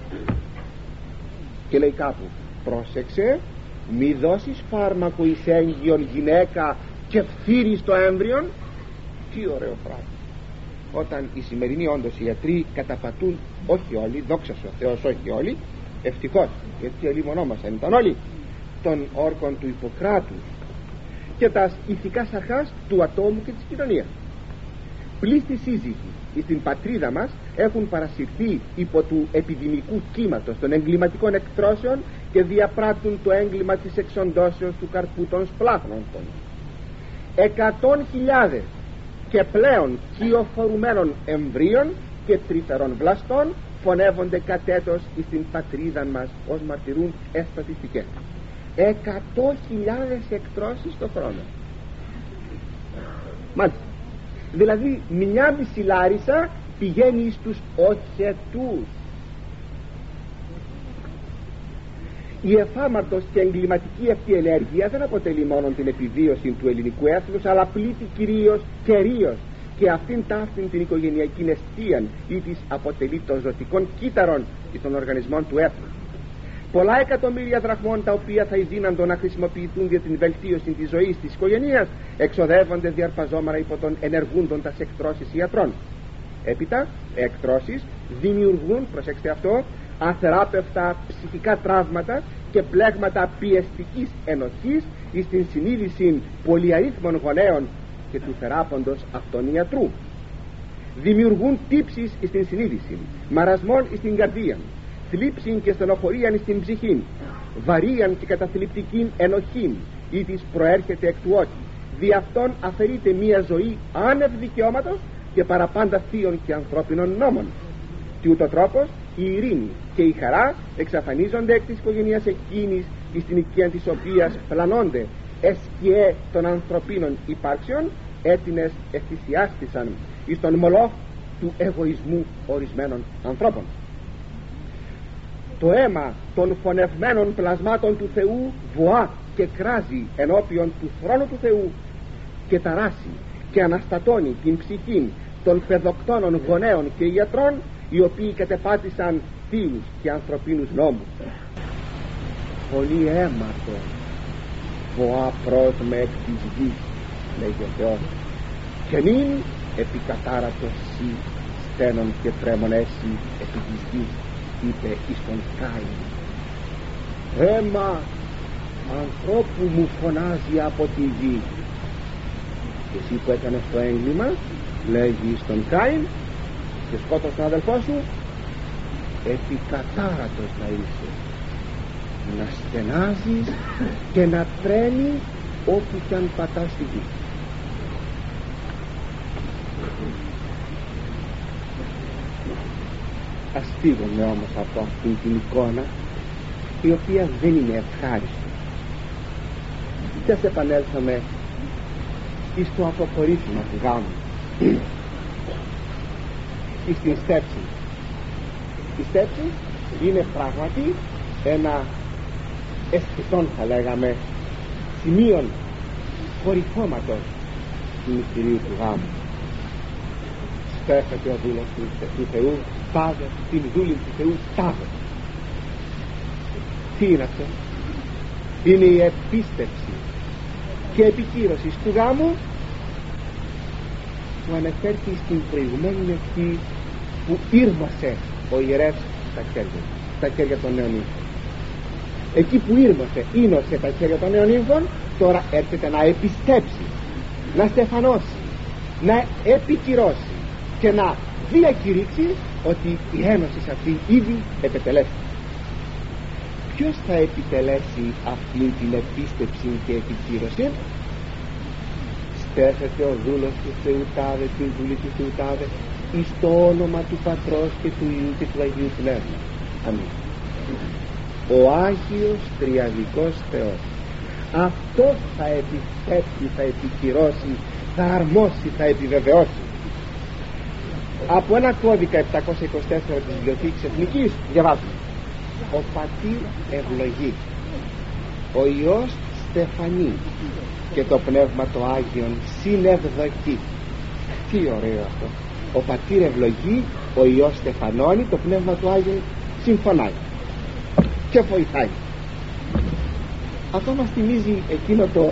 Και λέει κάπου, πρόσεξε, μη δώσεις φάρμακο εις έγκυον γυναίκα και φθείρεις το έμβριον. Τι ωραίο πράγμα. Όταν οι σημερινοί όντως οι ιατροί καταπατούν, όχι όλοι, δόξα σου ο Θεός, όχι όλοι, ευτυχώς, γιατί ελίμονόμασταν ήταν όλοι, των όρκων του Ιπποκράτου και τα ηθικά σαρχάς του ατόμου και της κοινωνίας. Πλήστοι σύζυγοι στην πατρίδα μας έχουν παρασυρθεί υπό του επιδημικού κύματος των εγκληματικών εκτρώσεων και διαπράττουν το έγκλημα της εξοντώσεως του καρπού των σπλάχνων των. Εκατόν χιλιάδες και πλέον κυοφορουμένων εμβρίων και τρυφερών βλαστών φωνεύονται κατέτος στην πατρίδα μας ως μαρτυρούν εστατιστικές. Εκατό χιλιάδες εκτρώσεις το χρόνο. Μάλιστα. Δηλαδή μια μισή λάρισα πηγαίνει στους οχετούς. Η εφάμαρτος και εγκληματική αυτή ενέργεια δεν αποτελεί μόνο την επιβίωση του ελληνικού έθνους, αλλά πλήττει κυρίως κυρίως και αυτήν ταύτην την οικογενειακή αιστείαν ή της αποτελεί των ζωτικών κύτταρων και των οργανισμών του έθνους. Πολλά εκατομμύρια δραχμών, τα οποία θα ειδύναντο να χρησιμοποιηθούν για την βελτίωση της ζωής της οικογένειας, εξοδεύονται διαρπαζόμενα υπό των ενεργούντων τας εκτρώσεις ιατρών. Έπειτα, εκτρώσεις δημιουργούν, προσέξτε αυτό, αθεράπευτα ψυχικά τραύματα και πλέγματα πιεστικής ενοχής εις την συνείδηση πολυαρίθμων γονέων και του θεράποντος αυτών ιατρού. Δημιουργούν τύψεις εις την συνείδηση, μαρασμών εις την καρδία, θλίψην και στενοχωρίαν εις την ψυχήν, βαρίαν και καταθλιπτικήν ενοχήν, ή της προέρχεται εκ του ότι δι' αυτόν αφαιρείται μία ζωή άνευ δικαιώματος και παραπάντα θείων και ανθρώπινων νόμων. Τι ούτω τρόπος η ειρήνη και η χαρά εξαφανίζονται εκ της οικογένειας εκείνης εις την οικία της οποίας πλανώνται εσκιέ των ανθρωπίνων υπάρξεων, έτινες ευθυσιάστησαν εις τον μολόχ του εγωισμού ορισμένων ανθρώπων. Το αίμα των φωνευμένων πλασμάτων του Θεού βοά και κράζει ενώπιον του θρόνου του Θεού και ταράσει και αναστατώνει την ψυχή των παιδοκτόνων γονέων και ιατρών, οι οποίοι κατεπάτησαν θείους και ανθρωπίνους νόμους. Πολύ αίματο βοά προς με εκ της γης, λέγει ο Θεός, και μην επικατάρατος σοι στένων και τρέμον έσυ επί της γης, είπε εις τον Κάιν. Αίμα ανθρώπου μου φωνάζει από τη γη. Και εσύ που έκανες το έγκλημα, λέγει εις τον Κάιν, και σκότωσε τον αδελφό σου, επικατάρατος θα είσαι, να στενάζεις και να τρέμεις όπου κι αν πατάς στη γη. Ας φύγουμε όμως από αυτήν την εικόνα, η οποία δεν είναι ευχάριστη, και ας επανέλθουμε εις το αποκορύφημα του γάμου, εις την στέψη. Η στέψη είναι πράγματι ένα αισθητόν, θα λέγαμε, σημείων κορυφώματος του μυστηρίου του γάμου. Στέφεται ο δούλος του, του Θεού τάδε, την δούλη του Θεού τάδε. Τι είναι αυτό? Είναι η επίστευση και επικύρωση του γάμου που αναφέρθηκε στην προηγουμένη ευχή που ήρμωσε ο ιερεύς στα χέρια, στα χέρια των νέων ύμφων. Εκεί που ήρμωσε, ήνωσε τα χέρια των νέων ύμφων, τώρα έρχεται να επιστέψει, να στεφανώσει, να επικυρώσει και να διακηρύξει ότι η ένωση αυτή ήδη επιτελέστηκε. Ποιος θα επιτελέσει αυτή την επίστεψη και επικύρωση? Στέφεται ο δούλος του Θεού τάδε, την βουλή του Θεού τάδε, εις το όνομα του Πατρός και του Υιού και του Αγίου Πνεύμα. Αμήν. Ο Άγιος Τριαδικός Θεός, αυτός θα επιστέψει, θα επικυρώσει, θα αρμόσει, θα επιβεβαιώσει. Από ένα κώδικα επτακόσια είκοσι τέσσερα της Βιβλιοθήκης Εθνικής διαβάζουμε: ο Πατήρ ευλογεί, ο Υιός στεφανεί και το Πνεύμα το Άγιον συνευδοκεί. Τι ωραίο αυτό! Ο Πατήρ ευλογεί, ο Υιός στεφανώνει, το Πνεύμα του Άγιον συμφωνάει και βοηθάει. Αυτό μας θυμίζει εκείνο το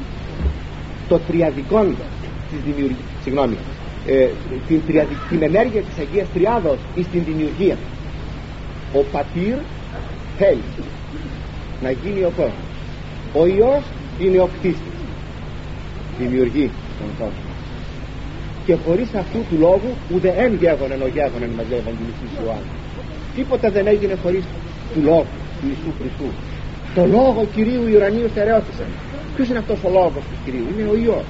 το τριαδικό της δημιουργίας, συγγνώμη, ε, την, τριαδι, την ενέργεια της Αγίας Τριάδος εις την δημιουργία. Ο Πατήρ θέλει να γίνει ο κόσμος, ο Υιός είναι ο κτίστης, δημιουργεί τον κόσμο, και χωρίς αυτού του λόγου ουδε εν γέγονεν ο γέγονεν, μας λέει ο Ευαγγελιστής Ιωάννης. Τίποτα δεν έγινε χωρίς του λόγου του Ιησού Χριστού. Το λόγο Κυρίου οι ουρανίους θερεώθησαν. Ποιος είναι αυτός ο λόγος του Κυρίου? Είναι ο Υιός.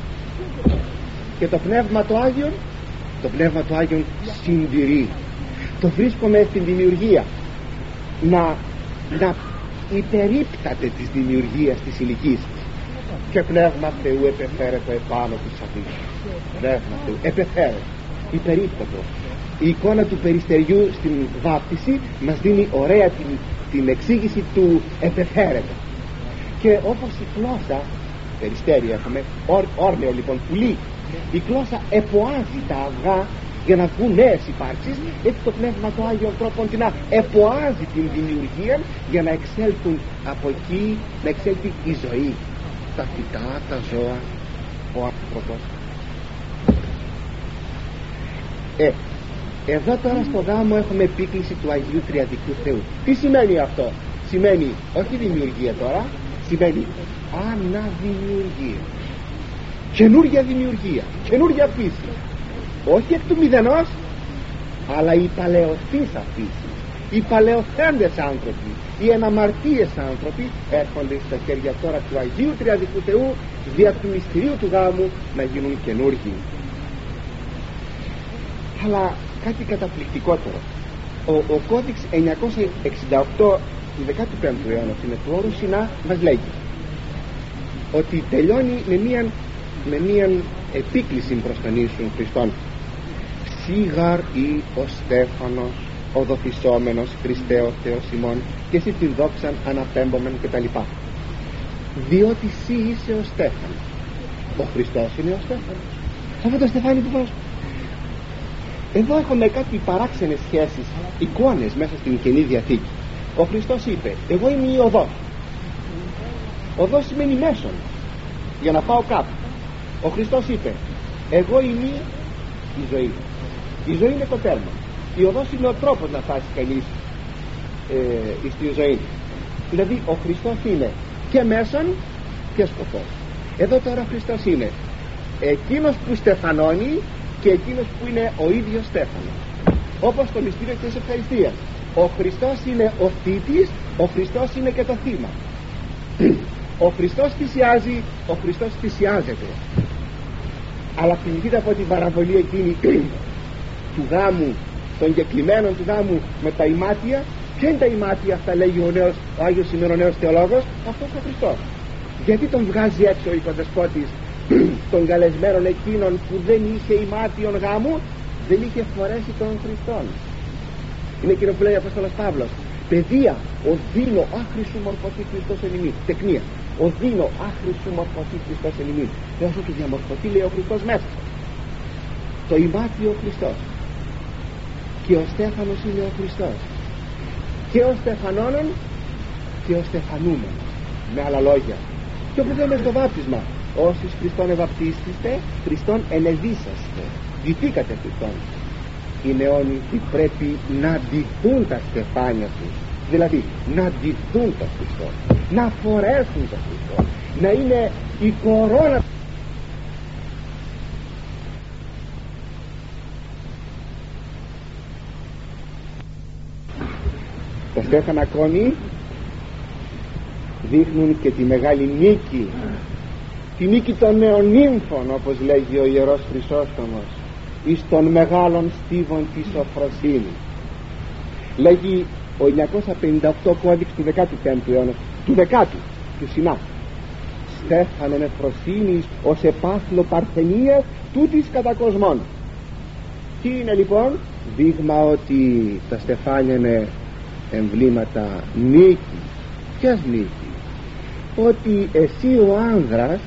Και το Πνεύμα το Άγιον, το Πνεύμα το Άγιον συντηρεί. Το βρίσκομαι στην δημιουργία να, να υπερίπταται της δημιουργίας της ηλικής. Και Πνεύμα Θεού επεφέρεται επάνω της αφής. Πνεύμα Θεού επεφέρεται, υπερίπτατο. Η εικόνα του περιστεριού στην βάπτιση μας δίνει ωραία την, την εξήγηση του επεφέρεται. Και όπως η γλώσσα, περιστέρι έχουμε, όρ, όρνεο λοιπόν, πουλί, η γλώσσα εποάζει τα αυγά για να βγουν νέες υπάρξεις, έτσι το Πνεύμα το Άγιο τρόπον την εποάζει την δημιουργία για να εξέλθουν από εκεί, να εξέλθει η ζωή, τα φυτά, τα ζώα, ο άνθρωπος. Ε, εδώ τώρα στο γάμο έχουμε επίκληση του Αγίου Τριαδικού Θεού. Τι σημαίνει αυτό? Σημαίνει όχι δημιουργία τώρα, σημαίνει αναδημιουργία, καινούργια δημιουργία, καινούργια φύση, όχι εκ του μηδενός, αλλά οι παλαιοθείς φύση, οι παλαιοθέντες άνθρωποι, οι εναμαρτίες άνθρωποι έρχονται στα χέρια τώρα του Αγίου Τριαδικού Θεού δια του μυστηρίου του γάμου να γίνουν καινούργιοι. Αλλά κάτι καταπληκτικότερο, ο, ο κώδικς εννιακόσια εξήντα οκτώ του δέκατου πέμπτου αιώνα στην Εθουόρου Σινά μας λέγει ότι τελειώνει με μίαν, με μίαν επίκληση προς τον Ιησούν Χριστόν: σίγαρ ή ο Στέφανος ο δοθισόμενος Χριστέ ο Θεός ημών, και εσύ την δόξαν αναπέμπομεν κτλ. Διότι εσύ είσαι ο Στέφανος. Ο Χριστός είναι ο Στέφανος. Αυτό το στεφάνι του κόσμου. Εδώ έχουμε κάτι παράξενες σχέσεις, εικόνες μέσα στην Καινή Διαθήκη. Ο Χριστός είπε: εγώ είμαι η οδός. Οδός σημαίνει μέσον για να πάω κάπου. Ο Χριστός είπε: εγώ είμαι η ζωή. Η ζωή είναι το τέρμα. Η οδός είναι ο τρόπος να φτάσει κανείς ε, στη ζωή. Δηλαδή ο Χριστός είναι και μέσον και σκοπός. Εδώ τώρα ο Χριστός είναι εκείνος που στεφανώνει και εκείνος που είναι ο ίδιος Στέφανος, όπως το μυστήριο της ευχαριστίας. Ο Χριστός είναι ο θήτης, ο Χριστός είναι και το θύμα. Ο Χριστός θυσιάζει, ο Χριστός θυσιάζεται. Αλλά θυμηθείτε από την παραβολή εκείνη του γάμου, των κεκλημένων του γάμου με τα ημάτια. Ποια είναι τα ημάτια αυτά, λέγει ο, νέος, ο Άγιος σήμερα ο νέος θεολόγος? Αυτός ο Χριστός. Γιατί τον βγάζει έξω ο οικοδεσπότης των καλεσμένων εκείνων που δεν είχε ημάτιον γάμου? Δεν είχε φορέσει τον Χριστόν. Είναι εκείνο που λέει ο Απόστολος Παύλος: παιδεία, οδύνω άχρησου μορφωθεί Χριστός εν ημί. Τεκνία. οδύνω άχρη σου μορφωθεί Χριστός εν ημίν. Όσο του διαμορφωθεί, λέει ο Χριστός μέσα σας. Το ημάτιο ο Χριστός και ο στέφανος είναι ο Χριστός, και ο στεφανώνων και ο στεφανούμενος. Με άλλα λόγια, και όπου λέμε στο βάπτισμα, όσους Χριστόν ευαπτίστηστε, Χριστόν ενεδίσαστε, ντυθήκατε Χριστόν. Οι νεόνυμφοι πρέπει να ντυθούν τα στεφάνια τους, δηλαδή να ντυθούν το Χριστό, να φορέσουν το Χριστό, να είναι η κορώνα. Τα στέφανα ακόμη δείχνουν και τη μεγάλη νίκη, τη νίκη των νεονύμφων, όπως λέγει ο Ιερός Χρυσόστομος, εις των μεγάλων στίβων της σοφροσύνης. Λέγει ο εννιακόσια πενήντα οκτώ κώδικς του δέκατου πέμπτου αιώνα, του δεκάτου, του Συνά, στέφανον εφροσύνης ως επάθλο παρθενίας τούτης κατά κοσμών. Τι είναι λοιπόν? Δείγμα ότι τα στεφάνια είναι εμβλήματα νίκη. Ποιας νίκη? Ότι εσύ ο άνδρας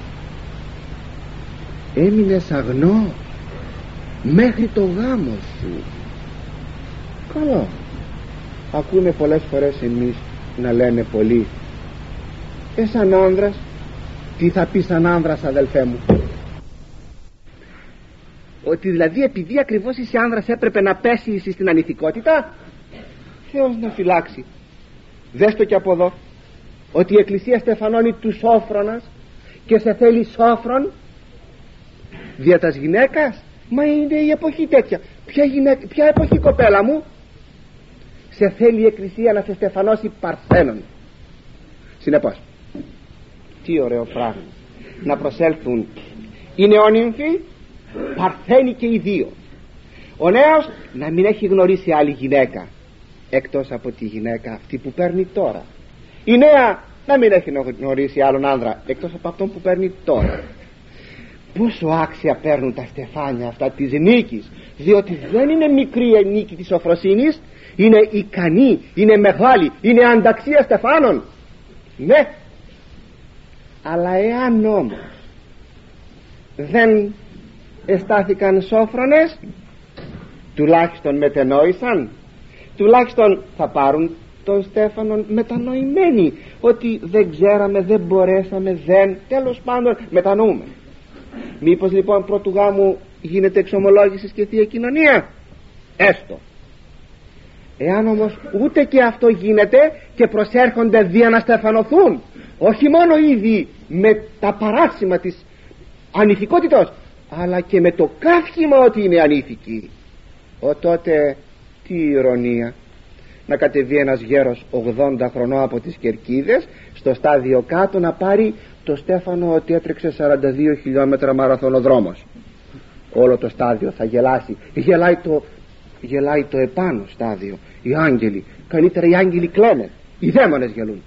έμεινες αγνός μέχρι το γάμο σου. Καλό. Ακούμε πολλές φορές εμείς να λένε πολλοί, ε σαν άνδρας, τι θα πει σαν άνδρας αδελφέ μου? Ότι δηλαδή επειδή ακριβώς είσαι άνδρας έπρεπε να πέσεις στην ανηθικότητα? Θεός να φυλάξει. Δες το και από εδώ, ότι η Εκκλησία στεφανώνει του σόφρονας και σε θέλει σόφρον δια τας γυναίκας. Μα είναι η εποχή τέτοια. Ποια, γυναίκα, ποια εποχή, κοπέλα μου? Σε θέλει η Εκκλησία να σε στεφανώσει παρθένον. Συνεπώς, τι ωραίο πράγμα να προσέλθουν οι νεόνυμφοι παρθένοι και οι δύο. Ο νέος να μην έχει γνωρίσει άλλη γυναίκα εκτός από τη γυναίκα αυτή που παίρνει τώρα. Η νέα να μην έχει γνωρίσει άλλον άνδρα εκτός από αυτόν που παίρνει τώρα. Πόσο άξια παίρνουν τα στεφάνια αυτά της νίκης, διότι δεν είναι μικρή η νίκη της σοφροσύνης, είναι ικανή, είναι μεγάλη, είναι ανταξία στεφάνων. Ναι, αλλά εάν όμως δεν εστάθηκαν σόφρονες, τουλάχιστον μετενόησαν, τουλάχιστον θα πάρουν τον στέφανον μετανοημένοι, ότι δεν ξέραμε, δεν μπορέσαμε, δεν, τέλος πάντων μετανοούμε. Μήπως λοιπόν πρώτου γάμου γίνεται εξομολόγηση και θεία κοινωνία? Έστω. Εάν όμως ούτε και αυτό γίνεται και προσέρχονται δια να στεφανωθούν, όχι μόνο ήδη με τα παράσημα της ανηθικότητος, αλλά και με το καύχημα ότι είναι ανήθικοι, ο τότε τι ηρωνία να κατεβεί ένας γέρος ογδόντα χρονών από τις Κερκίδες στο στάδιο κάτω να πάρει το στέφανο ότι έτρεξε σαράντα δύο χιλιόμετρα μαραθωνοδρόμος. Όλο το στάδιο θα γελάσει. Γελάει το, γελάει το επάνω στάδιο. Οι άγγελοι, καλύτερα οι άγγελοι κλαίνε, οι δαίμονες γελούν.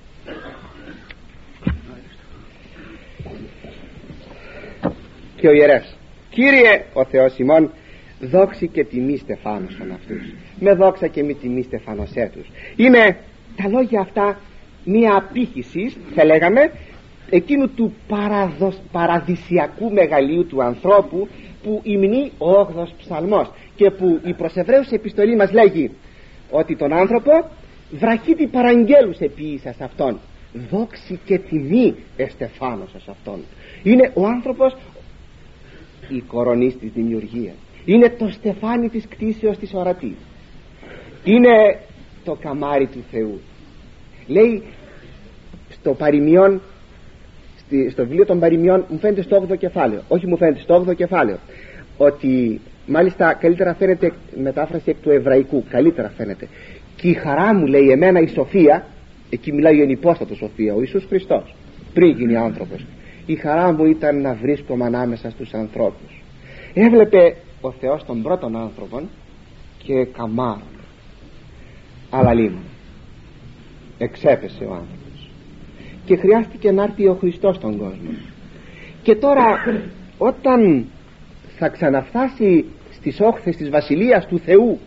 Και ο ιερεύς, Κύριε ο Θεός ημών, δόξη και τιμή στεφάνωσον αυτούς, με δόξα και μη τιμή στεφανωσέ τους. Είναι τα λόγια αυτά μια απήχηση, θα λέγαμε, εκείνου του παραδοσ, παραδυσιακού μεγαλείου του ανθρώπου που υμνεί ο όγδοος ψαλμός και που η προς Εβραίους επιστολή μας λέγει ότι τον άνθρωπο βραχίτη παραγγέλους επίησας αυτόν, δόξη και τιμή εστεφάνωσας αυτόν. Είναι ο άνθρωπος η κορονής της δημιουργίας, είναι το στεφάνι της κτήσεως της ορατής, είναι το καμάρι του Θεού. Λέει στο παροιμιόν, στο βιβλίο των παροιμιών, μου φαίνεται στο όγδοο κεφάλαιο, όχι μου φαίνεται στο όγδοο κεφάλαιο, ότι μάλιστα καλύτερα φαίνεται μετάφραση εκ του εβραϊκού, καλύτερα φαίνεται. Και η χαρά μου, λέει, εμένα η σοφία, εκεί μιλάει η ενυπόστατο σοφία, ο Ιησούς Χριστός πριν γίνει άνθρωπος, η χαρά μου ήταν να βρίσκομαι ανάμεσα στους ανθρώπους. Έβλεπε ο Θεός των πρώτων άνθρωπων και καμάρων, αλλά λίμον εξέπεσε ο άνθρωπος και χρειάστηκε να έρθει ο Χριστός στον κόσμο. Και τώρα όταν θα ξαναφτάσει στις όχθες της Βασιλείας του Θεού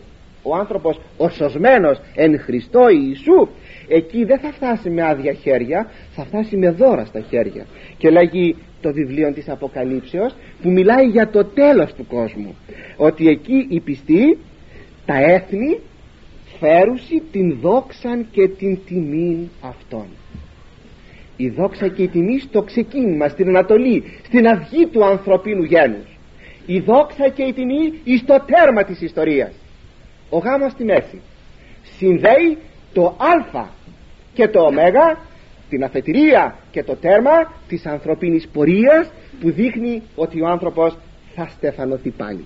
ο άνθρωπος ο σωσμένος εν Χριστώ Ιησού, εκεί δεν θα φτάσει με άδεια χέρια, θα φτάσει με δώρα στα χέρια. Και λέγει το βιβλίο της Αποκαλύψεως, που μιλάει για το τέλος του κόσμου, ότι εκεί οι πιστοί, τα έθνη, φέρουσι την δόξαν και την τιμή αυτών. Η δόξα και η τιμή στο ξεκίνημα, στην Ανατολή, στην αυγή του ανθρωπίνου γένους. Η δόξα και η τιμή εις το τέρμα της ιστορίας. Ο γάμος στη μέση συνδέει το α και το ω, την αφετηρία και το τέρμα της ανθρωπίνης πορείας, που δείχνει ότι ο άνθρωπος θα στεφανωθεί πάλι.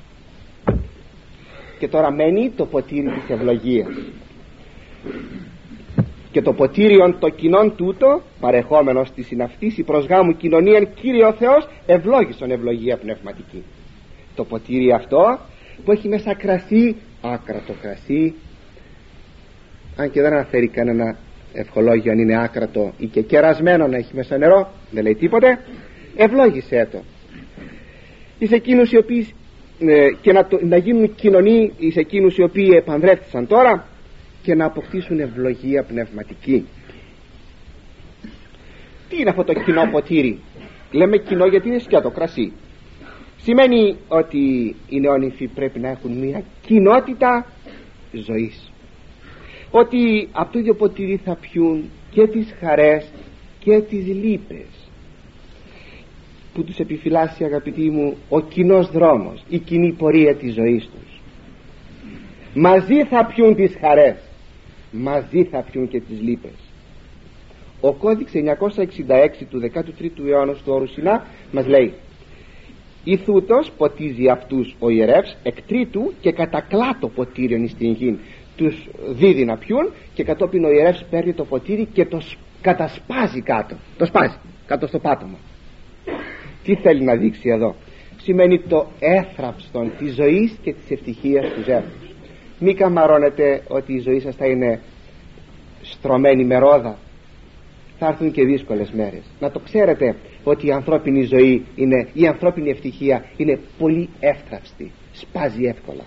Και τώρα μένει το ποτήρι της ευλογίας. Και το ποτήριον το κοινόν τούτο, παρεχόμενος στη συναυτήση προς γάμου κοινωνίαν, Κύριε ο Θεός ευλόγησον ευλογία πνευματική. Το ποτήρι αυτό που έχει μέσα κρασί, άκρατο κρασί, αν και δεν αναφέρει κανένα ευχολόγιο αν είναι άκρατο ή και κερασμένο να έχει μέσα νερό, δεν λέει τίποτε, ευλόγησέ το εις εκείνους οι οποίοι ε, και να, το, να γίνουν κοινωνοί εις εκείνους οι οποίοι επανδρεύτησαν τώρα και να αποκτήσουν ευλογία πνευματική. Τι είναι αυτό το κοινό ποτήρι? Λέμε κοινό γιατί είναι σκέτο κρασί. Σημαίνει ότι οι νεόνυμφοι πρέπει να έχουν μια κοινότητα ζωής, ότι από το ίδιο ποτήρι θα πιούν και τις χαρές και τις λύπες που τους επιφυλάσσει, αγαπητοί μου, ο κοινός δρόμος, η κοινή πορεία της ζωής τους. Μαζί θα πιούν τις χαρές, μαζί θα πιούν και τις λύπες. Ο κώδικς εννιακόσια εξήντα έξι του δέκατου τρίτου αιώνα του όρου Σινά μας λέει: «Ηθούτος ποτίζει αυτούς ο ιερεύς εκ τρίτου και κατακλάτω ποτήριον εις την γην». Τους δίδει να πιούν και κατόπιν ο ιερεύς παίρνει το ποτήρι και το κατασπάζει κάτω, το σπάζει κάτω στο πάτωμα. Τι θέλει να δείξει εδώ? Σημαίνει το έθραυστον της ζωής και της ευτυχίας του ζεύγους. Μη καμαρώνετε ότι η ζωή σας θα είναι στρωμένη με ρόδα. Θα έρθουν και δύσκολες μέρες. Να το ξέρετε ότι η ανθρώπινη ζωή είναι, η ανθρώπινη ευτυχία είναι πολύ εύθραυστη, σπάζει εύκολα.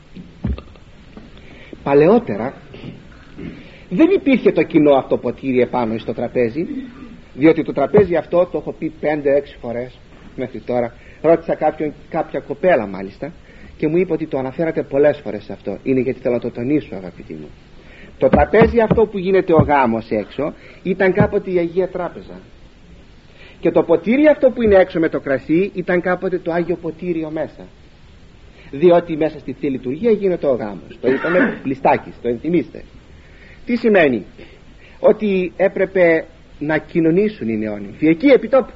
Παλαιότερα δεν υπήρχε το κοινό αυτό ποτήρι επάνω στο τραπέζι, διότι το τραπέζι αυτό το έχω πει πέντε έξι φορές μέχρι τώρα. Ρώτησα κάποιον, κάποια κοπέλα μάλιστα, και μου είπε ότι το αναφέρατε πολλές φορές αυτό. Είναι γιατί θέλω να το τονίσω, αγαπητοί μου. Το τραπέζι αυτό που γίνεται ο γάμος έξω ήταν κάποτε η Αγία Τράπεζα, και το ποτήρι αυτό που είναι έξω με το κρασί ήταν κάποτε το Άγιο Ποτήριο μέσα, διότι μέσα στη Θεία Λειτουργία γίνεται ο γάμος. Το είπαμε Πλιστάκης, το ενθυμίστε. Τι σημαίνει? Ότι έπρεπε να κοινωνήσουν οι νεόνυμφοι εκεί επί τόπου,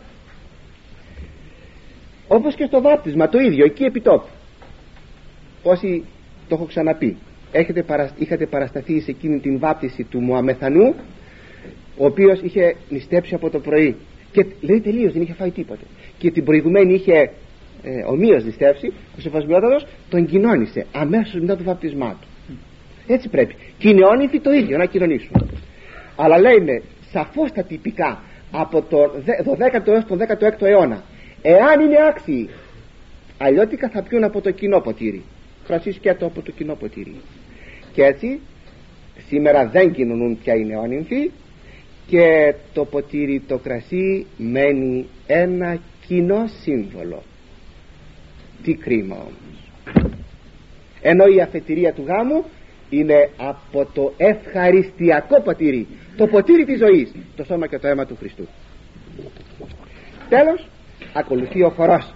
όπως και στο βάπτισμα το ίδιο, εκεί επί τόπου. Όσοι το έχω ξαναπεί, έχετε παρασ... είχατε παρασταθεί σε εκείνη την βάπτιση του Μωαμεθανού, ο οποίος είχε νηστέψει από το πρωί και λέει τελείως δεν είχε φάει τίποτε, και την προηγουμένη είχε ε, ομοίως νηστέψει. Ο Σεβασμιότατος τον κοινώνησε αμέσως μετά το βαπτισμά του. Έτσι πρέπει και οι νεόνυμφοι το ίδιο να κοινωνήσουν. Αλλά λέμε σαφώς τα τυπικά από το δώδεκατο έως το δέκατο έκτο αιώνα, εάν είναι άξιοι, αλλιώτικα θα πιούν από το κοινό ποτήρι, κρασί σκέτο από το κοινό ποτήρι. Και έτσι σήμερα δεν κοινωνούν πια οι νεόνυμφοι, και το ποτήρι, το κρασί μένει ένα κοινό σύμβολο. Τι κρίμα όμως! Ενώ η αφετηρία του γάμου είναι από το ευχαριστιακό ποτήρι, το ποτήρι της ζωής, το σώμα και το αίμα του Χριστού. Τέλος, ακολουθεί ο χορός.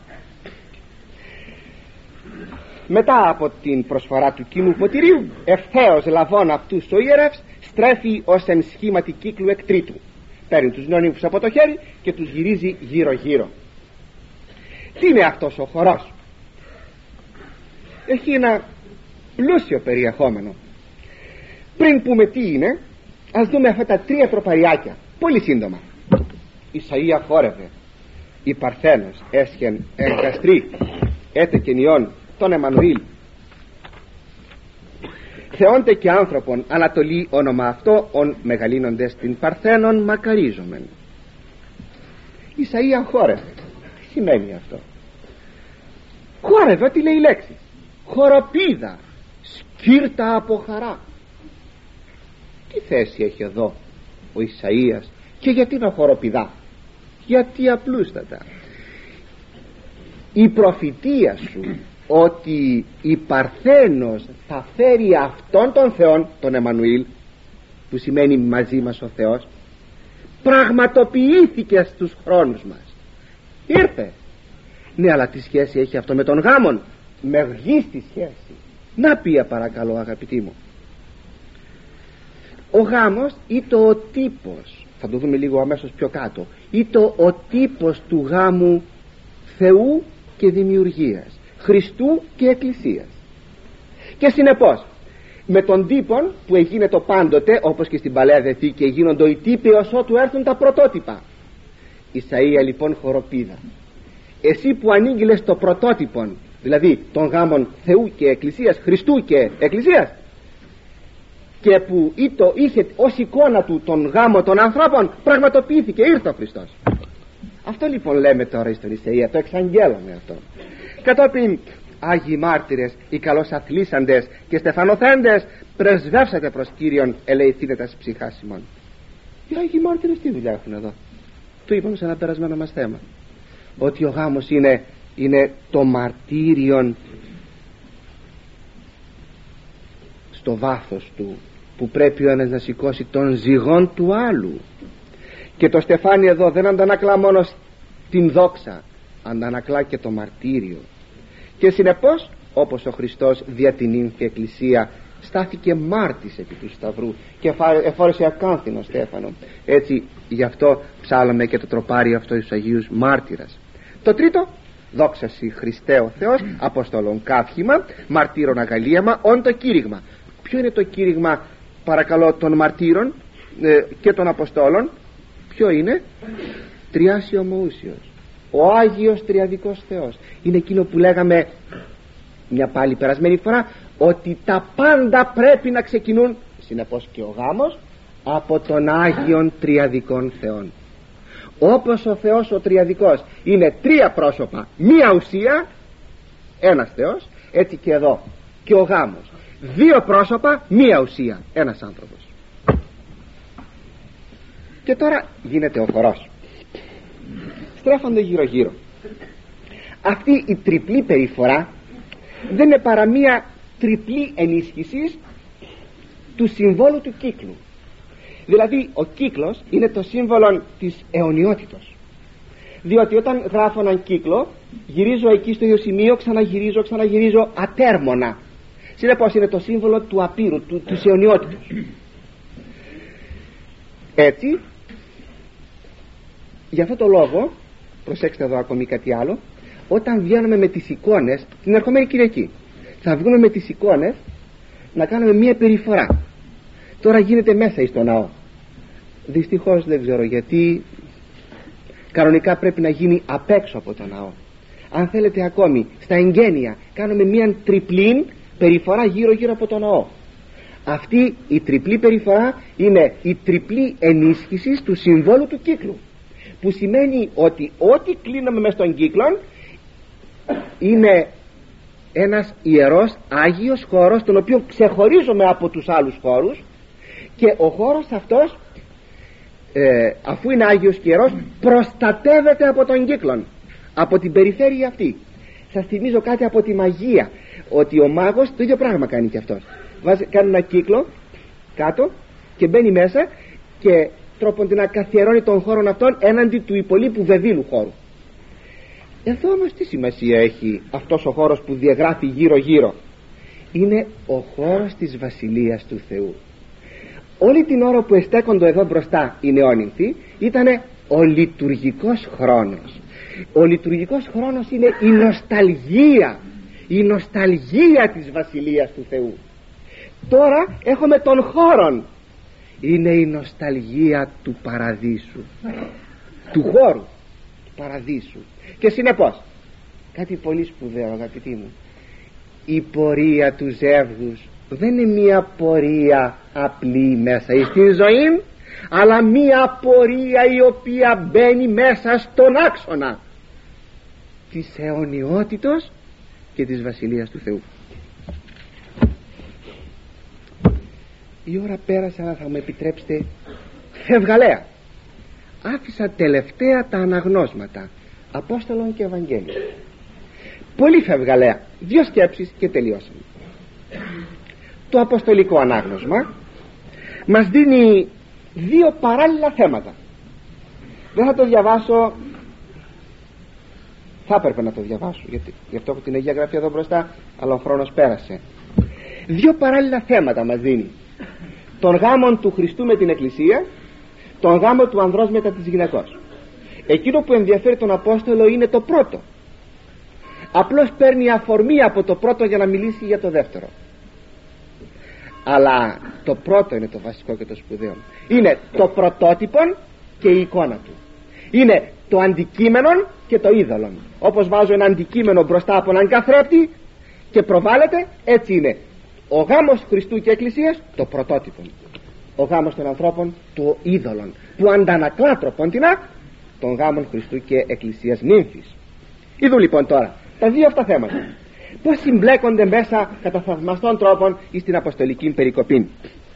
Μετά από την προσφορά του κοινού ποτηρίου, ευθέως λαβών αυτούς ο ιερεύς στρέφει ως εν σχήματι κύκλου εκ τρίτου. Παίρνει τους νεονύμφους από το χέρι και τους γυρίζει γύρω γύρω. Τι είναι αυτός ο χορός? Έχει ένα πλούσιο περιεχόμενο. Πριν πούμε τι είναι, ας δούμε αυτά τα τρία τροπαριάκια πολύ σύντομα. Ισαΐα χόρευε, η Παρθένος έσχεν εγκαστρή έτε και νιών τον Εμμανουήλ. Θεόντε και άνθρωπον ανατολή όνομα αυτό, ον μεγαλύνοντες την Παρθένον μακαρίζομεν. Ισαΐα χόρευε. Τι σημαίνει αυτό? Χόρευε, ό,τι λέει η λέξη. Χοροπίδα, φύρτα από χαρά. Τι θέση έχει εδώ ο Ισαΐας και γιατί να χοροπηδά? Γιατί απλούστατα η προφητεία σου ότι η Παρθένος θα φέρει αυτόν τον Θεόν, τον Εμμανουήλ, που σημαίνει μαζί μας ο Θεός, πραγματοποιήθηκε στους χρόνους μας. Ήρθε. Ναι, αλλά τι σχέση έχει αυτό με τον γάμον? Με γλίστη σχέση. Να πει παρακαλώ αγαπητοί μου. Ο γάμος ή το ο τύπος, θα το δούμε λίγο αμέσως πιο κάτω, ή το ο τύπος του γάμου Θεού και δημιουργίας, Χριστού και Εκκλησίας. Και συνεπώς με τον τύπον που έγινε το πάντοτε, όπως και στην Παλαιά Διαθήκη γίνονται οι τύποι ως ότου έρθουν τα πρωτότυπα. Ισαΐα λοιπόν χοροπίδα, εσύ που ανήγγειλες το πρωτότυπον, δηλαδή των γάμων Θεού και Εκκλησίας, Χριστού και Εκκλησίας, και που ήτο, είχε ως εικόνα του τον γάμο των ανθρώπων, πραγματοποιήθηκε, ήρθε ο Χριστός. Αυτό λοιπόν λέμε τώρα στον Ισαΐα, το εξαγγέλαμε αυτό. Κατόπιν Άγιοι μάρτυρες, οι καλώς αθλήσαντες και στεφανοθέντες, πρεσβεύσατε προς Κύριον, ελεηθήνετε τας ψυχάς ημών. Οι Άγιοι μάρτυρες τι δουλειά έχουν εδώ? Το είπαμε σε ένα περασμένο μας θέμα, ότι ο γάμος είναι, είναι το μαρτύριον στο βάθος του, που πρέπει ο ένας να σηκώσει τον ζυγόν του άλλου. Και το στεφάνι εδώ δεν αντανακλά μόνο την δόξα, αντανακλά και το μαρτύριο. Και συνεπώς, όπως ο Χριστός δια την ύμφη εκκλησία στάθηκε μάρτης επί του σταυρού και εφόρεσε ακάνθινο στέφανο, έτσι γι' αυτό ψάλαμε και το τροπάρι αυτό στους Αγίους Μάρτυρας. Το τρίτο, δόξα σοι Χριστέ ο Θεός, αποστολών καύχημα, μαρτύρων αγαλίαμα, όν το κήρυγμα. Ποιο είναι το κήρυγμα παρακαλώ των μαρτύρων ε, και των αποστόλων? Ποιο είναι? Τριάσιο ομοούσιος, ο Άγιος Τριαδικός Θεός. Είναι εκείνο που λέγαμε μια πάλι περασμένη φορά, ότι τα πάντα πρέπει να ξεκινούν, συνεπώς και ο γάμος, από τον Άγιον Τριαδικών Θεών. Όπως ο Θεός ο Τριαδικός είναι τρία πρόσωπα, μία ουσία, ένας Θεός, έτσι και εδώ και ο γάμος, δύο πρόσωπα, μία ουσία, ένας άνθρωπος. Και τώρα γίνεται ο χορός, στρέφονται γύρω γύρω. Αυτή η τριπλή περιφορά δεν είναι παρά μία τριπλή ενίσχυση του συμβόλου του κύκλου. Δηλαδή ο κύκλος είναι το σύμβολο της αιωνιότητος, διότι όταν γράφω έναν κύκλο γυρίζω εκεί στο ίδιο σημείο, ξαναγυρίζω, ξαναγυρίζω ατέρμονα. Συνεπώς είναι το σύμβολο του απείρου, του, της αιωνιότητος. Έτσι, για αυτό το λόγο, προσέξτε εδώ ακόμη κάτι άλλο, όταν βγαίνουμε με τις εικόνες την ερχομένη Κυριακή, θα βγούμε με τις εικόνες να κάνουμε μία περιφορά. Τώρα γίνεται μέσα στο ναό, δυστυχώς δεν ξέρω γιατί, κανονικά πρέπει να γίνει απ' έξω από το ναό. Αν θέλετε ακόμη στα εγγένεια κάνουμε μία τριπλή περιφορά γύρω γύρω από το ναό. Αυτή η τριπλή περιφορά είναι η τριπλή ενίσχυση του συμβόλου του κύκλου, που σημαίνει ότι ό,τι κλείνουμε μες στον κύκλο είναι ένας ιερός Άγιος χώρος, τον οποίο ξεχωρίζουμε από τους άλλους χώρους, και ο χώρος αυτός ε, αφού είναι Άγιος και ιερός προστατεύεται από τον κύκλο, από την περιφέρεια αυτή. Σας θυμίζω κάτι από τη μαγεία, ότι ο μάγος το ίδιο πράγμα κάνει και αυτός. Βάζει, κάνει ένα κύκλο κάτω και μπαίνει μέσα και τρόπον να καθιερώνει τον χώρο αυτόν έναντι του υπολείπου βεβήλου χώρου. Εδώ όμως τι σημασία έχει αυτός ο χώρος που διαγράφει γύρω γύρω? Είναι ο χώρος της Βασιλείας του Θεού. Όλη την ώρα που εστέκονται εδώ μπροστά οι νεόνυμφοι ήταν ο λειτουργικός χρόνος. Ο λειτουργικός χρόνος είναι η νοσταλγία, η νοσταλγία της Βασιλείας του Θεού. Τώρα έχουμε τον χώρο, είναι η νοσταλγία του παραδείσου, του χώρου του παραδείσου. Και συνεπώς κάτι πολύ σπουδαίο αγαπητοί μου, η πορεία του ζεύγους δεν είναι μία πορεία απλή μέσα στην ζωή, αλλά μία πορεία η οποία μπαίνει μέσα στον άξονα της αιωνιότητος και της Βασιλείας του Θεού. η ώρα πέρασε, αλλά θα μου επιτρέψετε, φευγαλέα. Άφησα τελευταία τα αναγνώσματα Απόστολων και Ευαγγέλιο. Πολύ φευγαλέα. Δύο σκέψεις και τελειώσαμε. Το αποστολικό ανάγνωσμα μας δίνει δύο παράλληλα θέματα. Δεν θα το διαβάσω, θα έπρεπε να το διαβάσω, γιατί γι' αυτό έχω την Αγία Γραφή εδώ μπροστά, αλλά ο χρόνος πέρασε. Δύο παράλληλα θέματα μας δίνει: τον γάμον του Χριστού με την Εκκλησία, τον γάμο του ανδρός μετά της γυναικός. Εκείνο που ενδιαφέρει τον Απόστολο είναι το πρώτο. Απλώς παίρνει αφορμή από το πρώτο για να μιλήσει για το δεύτερο. Αλλά το πρώτο είναι το βασικό και το σπουδαίο. Είναι το πρωτότυπο και η εικόνα του. Είναι το αντικείμενο και το είδωλο. Όπως βάζω ένα αντικείμενο μπροστά από έναν καθρέπτη και προβάλλεται, έτσι είναι ο γάμος Χριστού και Εκκλησίας το πρωτότυπο. Ο γάμος των ανθρώπων το είδωλο, που αντανακλά τροποντινά των γάμων Χριστού και Εκκλησίας νύμφης. Είδου λοιπόν τώρα τα δύο αυτά θέματα πώς συμπλέκονται μέσα κατά θαυμαστών τρόπων στην αποστολική περικοπή.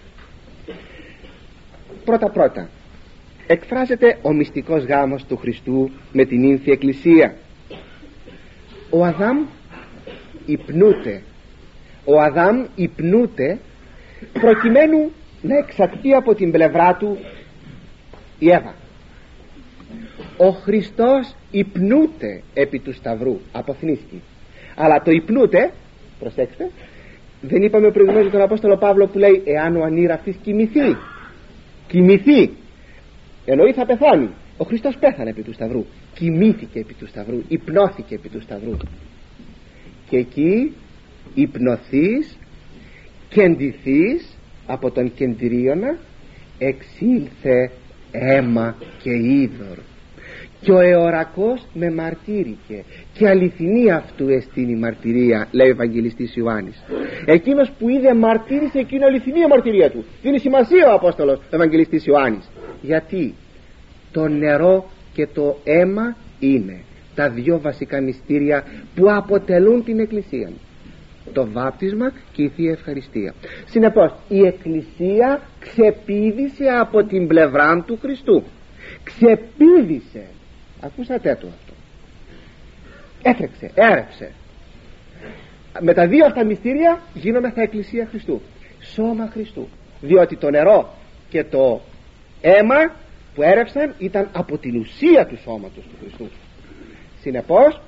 Πρώτα πρώτα εκφράζεται ο μυστικός γάμος του Χριστού με την νύμφη Εκκλησία. Ο Αδάμ υπνούται ο Αδάμ υπνούται προκειμένου να εξαχθεί από την πλευρά του η Εύα. Ο Χριστός υπνούται επί του σταυρού, αποθνίσκει. Αλλά το υπνούται, προσέξτε, δεν είπαμε προηγουμένως τον Απόστολο Παύλο που λέει εάν ο ανήρ αυτής κοιμηθεί, κοιμηθεί, εννοεί θα πεθάνει. Ο Χριστός πέθανε επί του σταυρού, κοιμήθηκε επί του σταυρού, υπνώθηκε επί του σταυρού. Και εκεί υπνοθείς και ντυθείς από τον κεντηρίωνα, εξήλθε αίμα και είδωρ, και ο εωρακός με μαρτύρηκε, και αληθινή αυτού εστίν η μαρτυρία, λέει ο Ευαγγελιστής Ιωάννης. Εκείνος που είδε μαρτύρησε, εκείνη αληθινή η μαρτυρία του. Δίνει σημασία ο Απόστολος Ευαγγελιστής Ιωάννης. Γιατί το νερό και το αίμα είναι τα δύο βασικά μυστήρια που αποτελούν την Εκκλησία, το βάπτισμα και η Θεία Ευχαριστία. Συνεπώς η Εκκλησία ξεπήδησε από την πλευρά του Χριστού, ξεπήδησε, ακούσατε το αυτό, έφρεξε, έρεψε. Με τα δύο αυτά μυστήρια γίνομεθα Εκκλησία Χριστού, σώμα Χριστού, διότι το νερό και το αίμα που έρευσαν ήταν από την ουσία του σώματος του Χριστού. Συνεπώς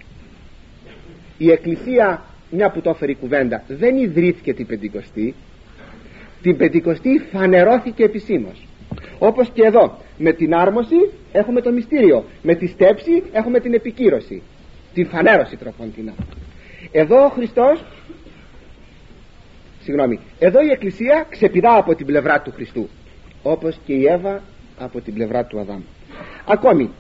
η Εκκλησία, μια που το έφερε η κουβέντα, δεν ιδρύθηκε την Πεντηκοστή. Την Πεντηκοστή φανερώθηκε επισήμως. Όπως και εδώ, με την άρμωση έχουμε το μυστήριο, με τη στέψη έχουμε την επικύρωση, την φανέρωση τροφοντινά. Εδώ ο Χριστός, συγγνώμη, εδώ η Εκκλησία ξεπηδά από την πλευρά του Χριστού, όπως και η Εύα από την πλευρά του Αδάμ. Ακόμη,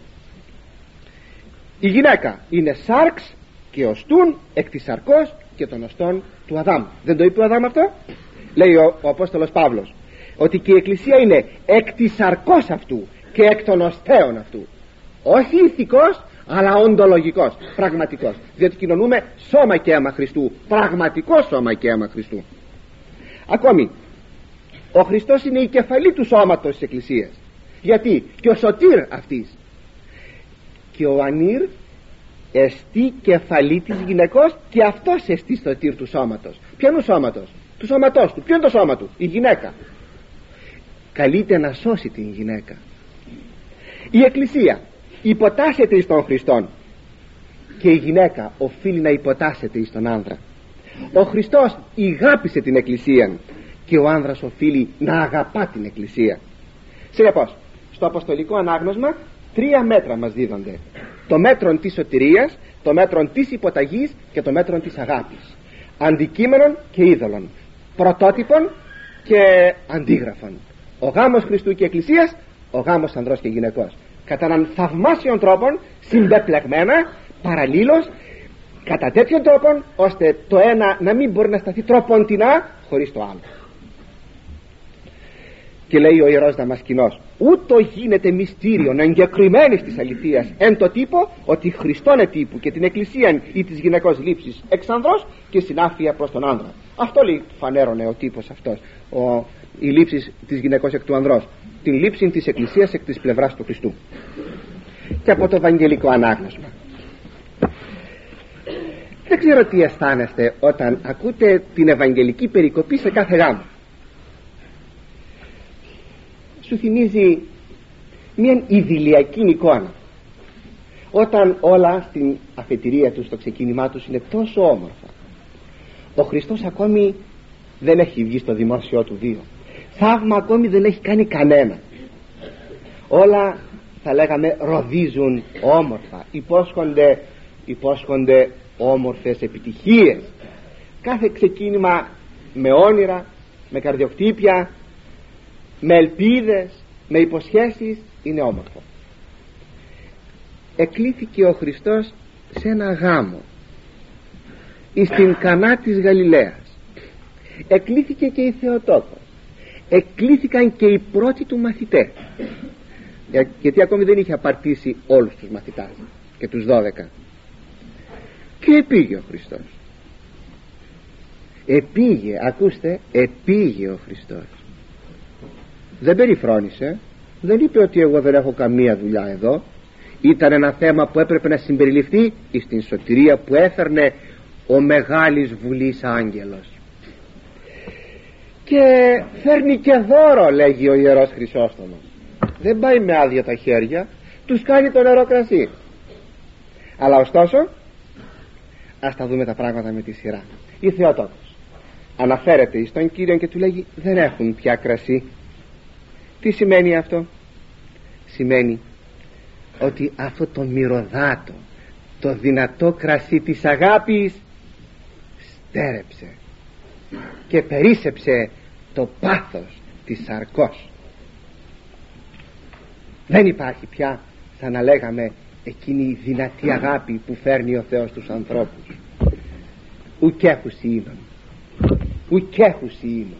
η γυναίκα είναι σάρξ και οστούν εκ της σαρκός και των οστών του Αδάμ. Δεν το είπε ο Αδάμ αυτό? Λέει ο, ο Απόστολος Παύλος ότι και η Εκκλησία είναι εκ της σαρκός αυτού και εκ των οστέων αυτού. Όχι ηθικός, αλλά οντολογικός, πραγματικός, διότι κοινωνούμε σώμα και αίμα Χριστού, πραγματικό σώμα και αίμα Χριστού. Ακόμη, ο Χριστός είναι η κεφαλή του σώματος της Εκκλησίας. Γιατί? Και ο σωτήρ αυτής. Και ο ανήρ εστί κεφαλή της γυναικός, και αυτός εστί σωτήρ του σώματος. Ποιανού σώματος? Του σώματός του. Ποιο είναι το σώμα του? Η γυναίκα. Καλείται να σώσει την γυναίκα. Η Εκκλησία υποτάσσεται εις τον Χριστόν, και η γυναίκα οφείλει να υποτάσσεται εις τον άνδρα. Ο Χριστός ηγάπησε την Εκκλησία και ο άνδρας οφείλει να αγαπά την Εκκλησία. Συνεπώς, στο αποστολικό ανάγνωσμα τρία μέτρα μας δίδονται: το μέτρο της σωτηρίας, το μέτρο της υποταγής και το μέτρο της αγάπης. Αντικείμενον και είδωλον, πρωτότυπον και αντίγραφον. Ο γάμος Χριστού και Εκκλησίας, ο γάμος ανδρός και γυναικός, κατά έναν θαυμάσιον τρόπον, συμπεπλεγμένα, παραλλήλως, κατά τέτοιον τρόπον ώστε το ένα να μην μπορεί να σταθεί τροποντινά χωρίς το άλλο. Και λέει ο Ιερός Δαμασκηνός, ούτω γίνεται μυστήριον εγκεκριμένης της αληθείας εν το τύπο ότι Χριστόν ετύπου και την εκκλησίαν ή της γυναικός λήψης εξ ανδρός και συνάφεια προς τον άνδρα. Αυτό λέει φανέρωνε ο τύπος αυτός, ο, η λήψη της γυναικός εκ του ανδρός, την λήψη της εκκλησίας εκ της πλευράς του Χριστού. Και από το ευαγγελικό ανάγνωσμα, δεν ξέρω τι αισθάνεστε όταν ακούτε την ευαγγελική περικοπή σε κάθε γάμο. Σου θυμίζει μια ιδηλιακή εικόνα, όταν όλα στην αφετηρία του, στο ξεκίνημά τους είναι τόσο όμορφα. Ο Χριστός ακόμη δεν έχει βγει στο δημόσιο του βίο, θαύμα ακόμη δεν έχει κάνει κανένα. Όλα θα λέγαμε ροδίζουν όμορφα, υπόσχονται, υπόσχονται όμορφες επιτυχίες. Κάθε ξεκίνημα με όνειρα, με καρδιοκτύπια, με ελπίδες, με υποσχέσεις, είναι όμορφο. Εκλήθηκε ο Χριστός σε ένα γάμο στην Κανά της Γαλιλαίας. Εκλήθηκε και η Θεοτόκος, εκλήθηκαν και οι πρώτοι του μαθητές, γιατί ακόμη δεν είχε απαρτήσει όλους τους μαθητάς και τους δώδεκα. Και επήγε ο Χριστός. Επήγε, ακούστε, επήγε ο Χριστός. Δεν περιφρόνησε, δεν είπε ότι εγώ δεν έχω καμία δουλειά εδώ. Ήταν ένα θέμα που έπρεπε να συμπεριληφθεί στην σωτηρία που έφερνε ο μεγάλης βουλής άγγελος. Και φέρνει και δώρο, λέγει ο Ιερός Χρυσόστομος. Δεν πάει με άδεια τα χέρια, τους κάνει το νερό κρασί. Αλλά ωστόσο, ας τα δούμε τα πράγματα με τη σειρά. Η Θεοτόκος αναφέρεται στον Κύριο και του λέγει, δεν έχουν πια κρασί. Τι σημαίνει αυτό? Σημαίνει ότι αυτό το μυρωδάτο, το δυνατό κρασί της αγάπης στέρεψε και περίσσεψε το πάθος της σαρκός. Δεν υπάρχει πια, θα να λέγαμε, εκείνη η δυνατή αγάπη που φέρνει ο Θεός τους ανθρώπους. Ουκέχουσι ήμουν, ουκέχουσι ήμουν.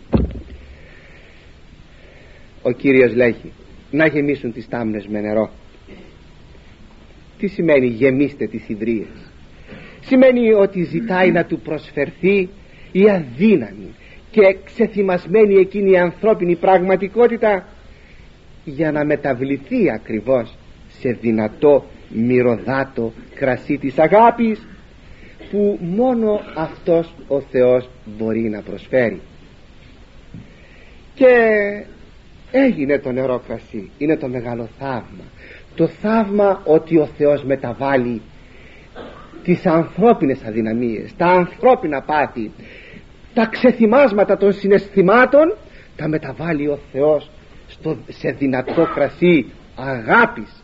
Ο Κύριος λέγει να γεμίσουν τις τάμνες με νερό. Τι σημαίνει γεμίστε τις ιδρύες? Σημαίνει ότι ζητάει να του προσφερθεί η αδύναμη και ξεθυμασμένη εκείνη η ανθρώπινη πραγματικότητα για να μεταβληθεί ακριβώς σε δυνατό μυρωδάτο κρασί της αγάπης που μόνο αυτός ο Θεός μπορεί να προσφέρει. Και έγινε το νερό κρασί. Είναι το μεγάλο θαύμα, το θαύμα ότι ο Θεός μεταβάλλει τις ανθρώπινες αδυναμίες, τα ανθρώπινα πάθη, τα ξεθυμάσματα των συναισθημάτων, τα μεταβάλλει ο Θεός στο, σε δυνατό κρασί αγάπης.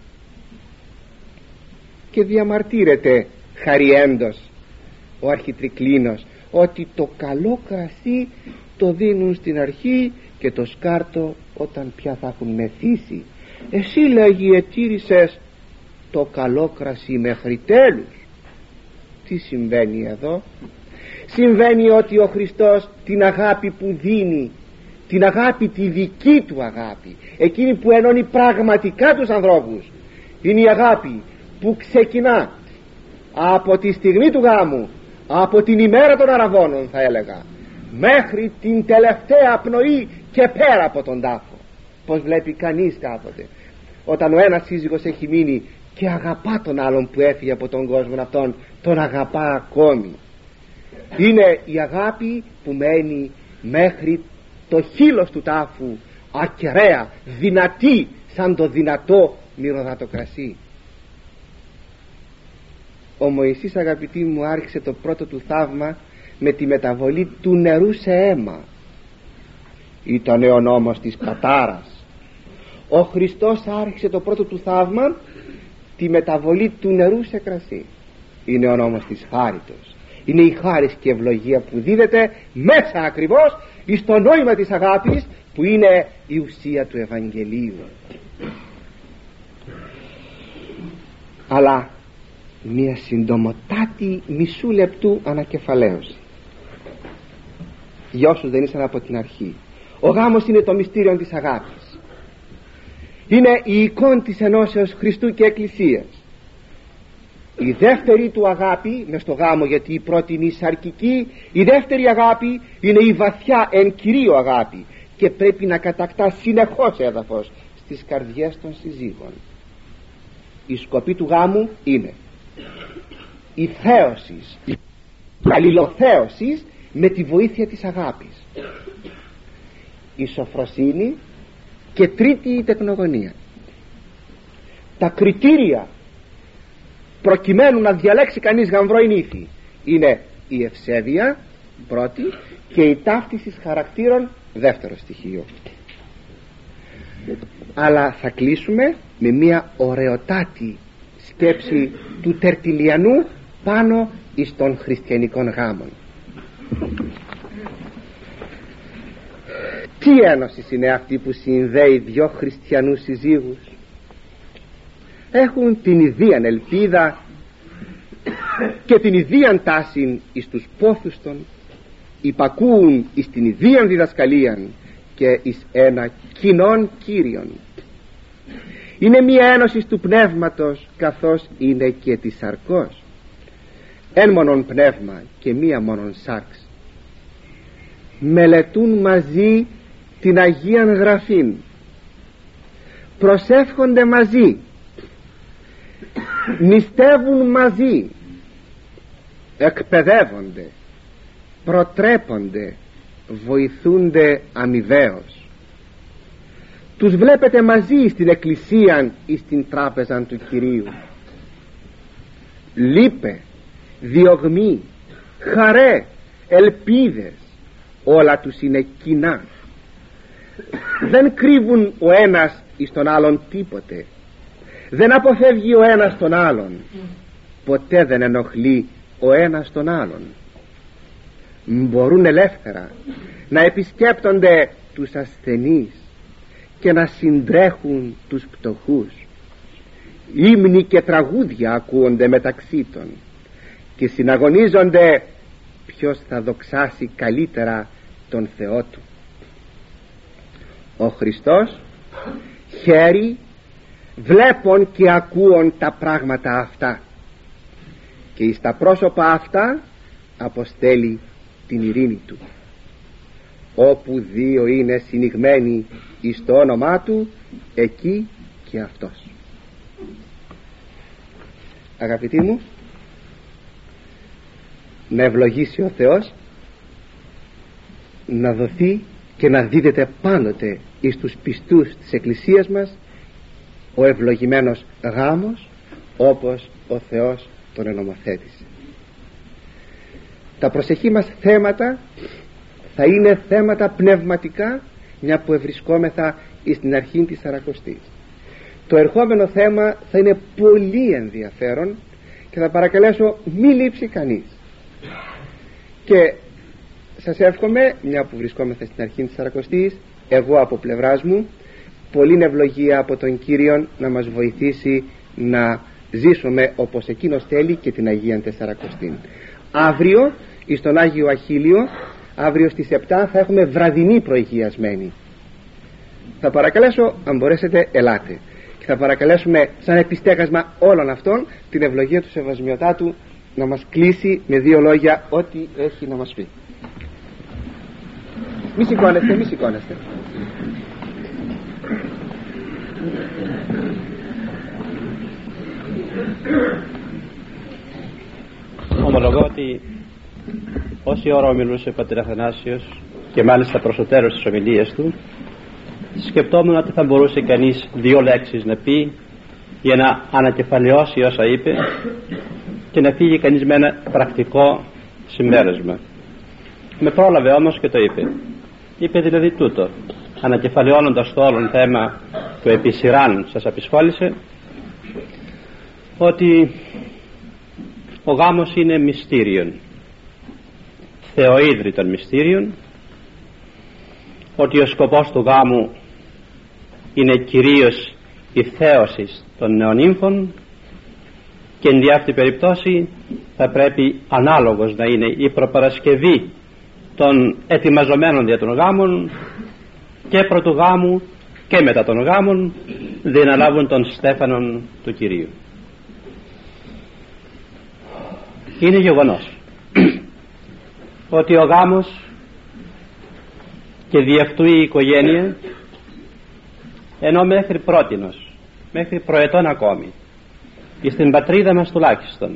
Και διαμαρτύρεται χαριέντος ο αρχιτρικλίνος ότι το καλό κρασί το δίνουν στην αρχή και το σκάρτο όταν πια θα έχουν μεθύσει. Εσύ, λέγει, ετήρησες το καλό κρασί μέχρι τέλους. Τι συμβαίνει εδώ? Συμβαίνει ότι ο Χριστός την αγάπη που δίνει, την αγάπη, τη δική του αγάπη, εκείνη που ενώνει πραγματικά τους ανθρώπους, είναι η αγάπη που ξεκινά από τη στιγμή του γάμου, από την ημέρα των αραβώνων θα έλεγα, μέχρι την τελευταία πνοή και πέρα από τον τάφο. Πως βλέπει κανείς κάποτε όταν ο ένας σύζυγος έχει μείνει και αγαπά τον άλλον που έφυγε από τον κόσμο αυτόν, τον αγαπά ακόμη. Είναι η αγάπη που μένει μέχρι το χείλος του τάφου, ακεραία, δυνατή, σαν το δυνατό μυρωδάτο κρασί. Ο Μωυσής, αγαπητοί μου, άρχισε το πρώτο του θαύμα με τη μεταβολή του νερού σε αίμα. Ήτανε ο νόμος της κατάρας. Ο Χριστός άρχισε το πρώτο του θαύμα, τη μεταβολή του νερού σε κρασί. Είναι ο νόμος της χάριτος. Είναι η χάρις και ευλογία που δίδεται μέσα ακριβώς εις το νόημα της αγάπης, που είναι η ουσία του Ευαγγελίου. Αλλά μια συντομοτάτη μισού λεπτού ανακεφαλαίωση για όσους δεν ήσαν από την αρχή. Ο γάμος είναι το μυστήριο της αγάπης, είναι η εικόνα της ενώσεως Χριστού και Εκκλησίας. Η δεύτερη του αγάπη μες στο γάμο, γιατί η πρώτη είναι η σαρκική, η δεύτερη αγάπη είναι η βαθιά εν κυρίω αγάπη και πρέπει να κατακτά συνεχώς έδαφος στις καρδιές των συζύγων. Η σκοπή του γάμου είναι η θέωση, η αλληλοθέωση με τη βοήθεια της αγάπης, η σοφροσύνη και τρίτη η τεκνογωνία. Τα κριτήρια προκειμένου να διαλέξει κανείς γαμβρό νύφη είναι η ευσέβεια πρώτη και η ταύτιση χαρακτήρων δεύτερο στοιχείο. Αλλά θα κλείσουμε με μια ωραιοτάτη σκέψη του Τερτιλιανού πάνω εις των χριστιανικών γάμων. Τι ένωση είναι αυτή που συνδέει δυο χριστιανούς συζύγους? Έχουν την ιδίαν ελπίδα και την ιδίαν τάση εις τους πόθους των, υπακούουν εις την ιδίαν διδασκαλίαν και εις ένα κοινόν Κύριον. Είναι μία ένωση του πνεύματος καθώς είναι και της σαρκός, εν μόνον πνεύμα και μία μόνον σάρξ. Μελετούν μαζί την Αγίαν Γραφήν, προσεύχονται μαζί, νηστεύουν μαζί, εκπαιδεύονται, προτρέπονται, βοηθούνται αμοιβαίως. Τους βλέπετε μαζί στην εκκλησία ή στην τράπεζα του Κυρίου. Λύπε, διωγμή, χαρέ, ελπίδες, όλα τους είναι κοινά. Δεν κρύβουν ο ένας εις τον άλλον τίποτε, δεν αποφεύγει ο ένας τον άλλον, ποτέ δεν ενοχλεί ο ένας τον άλλον. Μπορούν ελεύθερα να επισκέπτονται τους ασθενείς και να συντρέχουν τους πτωχούς. Ύμνοι και τραγούδια ακούονται μεταξύ των και συναγωνίζονται ποιος θα δοξάσει καλύτερα τον Θεό του. Ο Χριστός χαίρει βλέπων και ακούων τα πράγματα αυτά και εις τα πρόσωπα αυτά αποστέλει την ειρήνη του. Όπου δύο είναι συνηγμένοι εις το όνομά του, εκεί και αυτός. Αγαπητοί μου, να ευλογήσει ο Θεός, να δοθεί και να δίδεται πάντοτε εις τους πιστούς της Εκκλησίας μας ο ευλογημένος γάμος όπως ο Θεός τον ενομοθέτησε. Τα προσεχή μας θέματα θα είναι θέματα πνευματικά, μια που ευρισκόμεθα στην αρχή της Σαρακοστής. Το ερχόμενο θέμα θα είναι πολύ ενδιαφέρον και θα παρακαλέσω μη λείψει κανείς. Και σας εύχομαι, μια που βρισκόμεθα στην αρχή της Σαρακοστής, εγώ από πλευράς μου πολλή ευλογία από τον Κύριον να μας βοηθήσει να ζήσουμε όπως εκείνος θέλει και την Αγία Τεσσαρακοστή. Αύριο εις τον Άγιο Αχίλιο, αύριο στις επτά θα έχουμε βραδινή προηγιασμένη. Θα παρακαλέσω, αν μπορέσετε, ελάτε, και θα παρακαλέσουμε σαν επιστέγασμα όλων αυτών την ευλογία του Σεβασμιωτάτου να μας κλείσει με δύο λόγια ό,τι έχει να μας πει. Μη σηκώνεστε, μη σηκώνεστε. Ομολογώ ότι όση ώρα ομιλούσε ο πατήρ Αθανάσιος και μάλιστα προς το τέλος της ομιλίας του, σκεπτόμουν ότι θα μπορούσε κανείς δύο λέξεις να πει για να ανακεφαλαιώσει όσα είπε και να φύγει κανείς με ένα πρακτικό συμπέρασμα. Με πρόλαβε όμως και το είπε. Είπε δηλαδή τούτο, ανακεφαλαιώνοντας το όλον θέμα που επί σειράν σας απασχόλησε, ότι ο γάμος είναι μυστήριον, θεοίδρυτον μυστήριον, ότι ο σκοπός του γάμου είναι κυρίως η θέωση των νεονύμφων και εν αυτή περιπτώσει θα πρέπει ανάλογος να είναι η προπαρασκευή των ετοιμαζομένων για των γάμων και πρωτού γάμου και μετά των γάμων διεναλάβουν των στέφανων του Κυρίου. Είναι γεγονός ότι ο γάμος και δι' αυτού η οικογένεια, ενώ μέχρι πρότινος, μέχρι προετών ακόμη, και στην πατρίδα μας τουλάχιστον,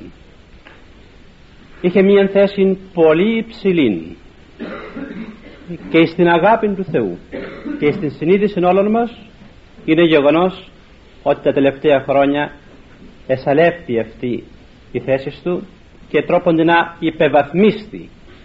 είχε μία θέση πολύ υψηλή και στην αγάπη του Θεού και στην συνείδηση όλων μας, είναι γεγονός ότι τα τελευταία χρόνια εσαλεύει αυτή η θέση του και τρόπον να υπεβαθμίστη.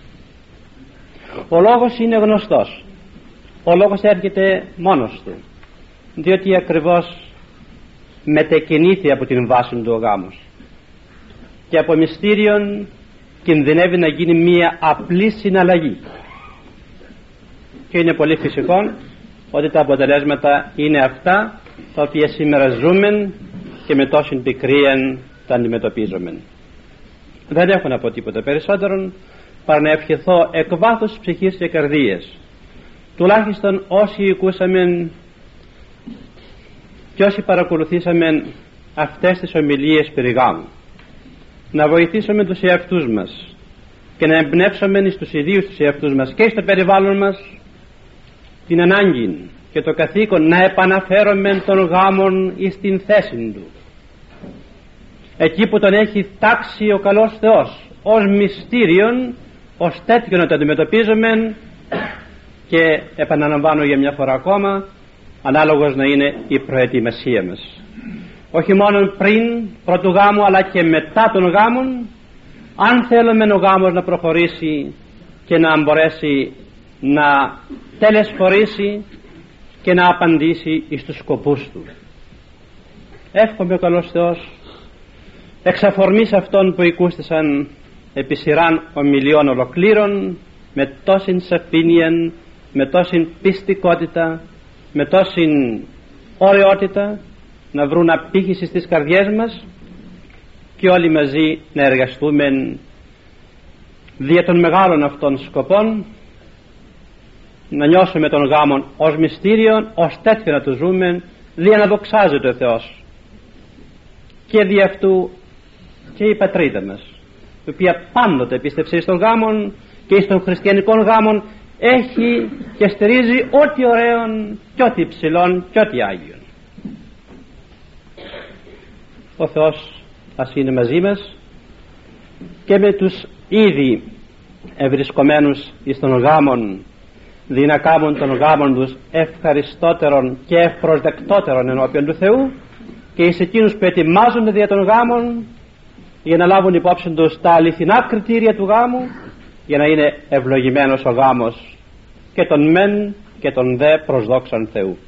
Ο λόγος είναι γνωστός. Ο λόγος έρχεται μόνος του, διότι ακριβώς μετεκινήθη από την βάση του ο γάμος και από μυστήριον κινδυνεύει να γίνει μία απλή συναλλαγή, και είναι πολύ φυσικό ότι τα αποτελέσματα είναι αυτά τα οποία σήμερα ζούμε και με τόση πικρία τα αντιμετωπίζουμε. Δεν έχω να πω τίποτα περισσότερο παρά να ευχηθώ εκ βάθους ψυχής και καρδίας, τουλάχιστον όσοι ακούσαμε και όσοι παρακολουθήσαμε αυτές τις ομιλίες περί γάμου, να βοηθήσουμε τους εαυτούς μας και να εμπνεύσουμε στους ιδίους τους εαυτούς μας και στο περιβάλλον μας την ανάγκη και το καθήκον να επαναφέρουμε τον γάμον εις την θέση του, εκεί που τον έχει τάξει ο καλός Θεός ως μυστήριον, ως τέτοιο να το αντιμετωπίζουμε, και επαναλαμβάνω για μια φορά ακόμα, ανάλογος να είναι η προετοιμασία μας, όχι μόνο πριν πρώτου γάμου αλλά και μετά τον γάμον, αν θέλουμε ο γάμος να προχωρήσει και να μπορέσει να τελεσφορήσει και να απαντήσει εις τους σκοπούς του. Εύχομαι ο καλός Θεός εξ αφορμής αυτών που οικούστησαν επί σειράν ομιλιών ολοκλήρων, με τόσην σαφήνεια, με τόσην πιστικότητα, με τόσην ωραιότητα, να βρουν απήχηση στις καρδιές μας και όλοι μαζί να εργαστούμε δια των μεγάλων αυτών σκοπών, να νιώσουμε τον γάμον ως μυστήριο, ως τέτοιο να το ζούμε, δια να δοξάζεται ο Θεός, και δι' αυτού και η πατρίδα μας, η οποία πάντοτε πίστεψε στον γάμον και στον χριστιανικό γάμον, έχει και στηρίζει ό,τι ωραίον και ό,τι υψηλόν και ό,τι άγιον. Ο Θεός ας είναι μαζί μας και με τους ήδη ευρισκομένους εις των γάμων, δι' να κάνουν των γάμων τους ευχαριστότερον και ευπροσδεκτότερον ενώπιον του Θεού, και εις εκείνους που ετοιμάζονται δια των γάμων για να λάβουν υπόψη τους τα αληθινά κριτήρια του γάμου, για να είναι ευλογημένος ο γάμος και τον μεν και τον δε προσδόξαν Θεού.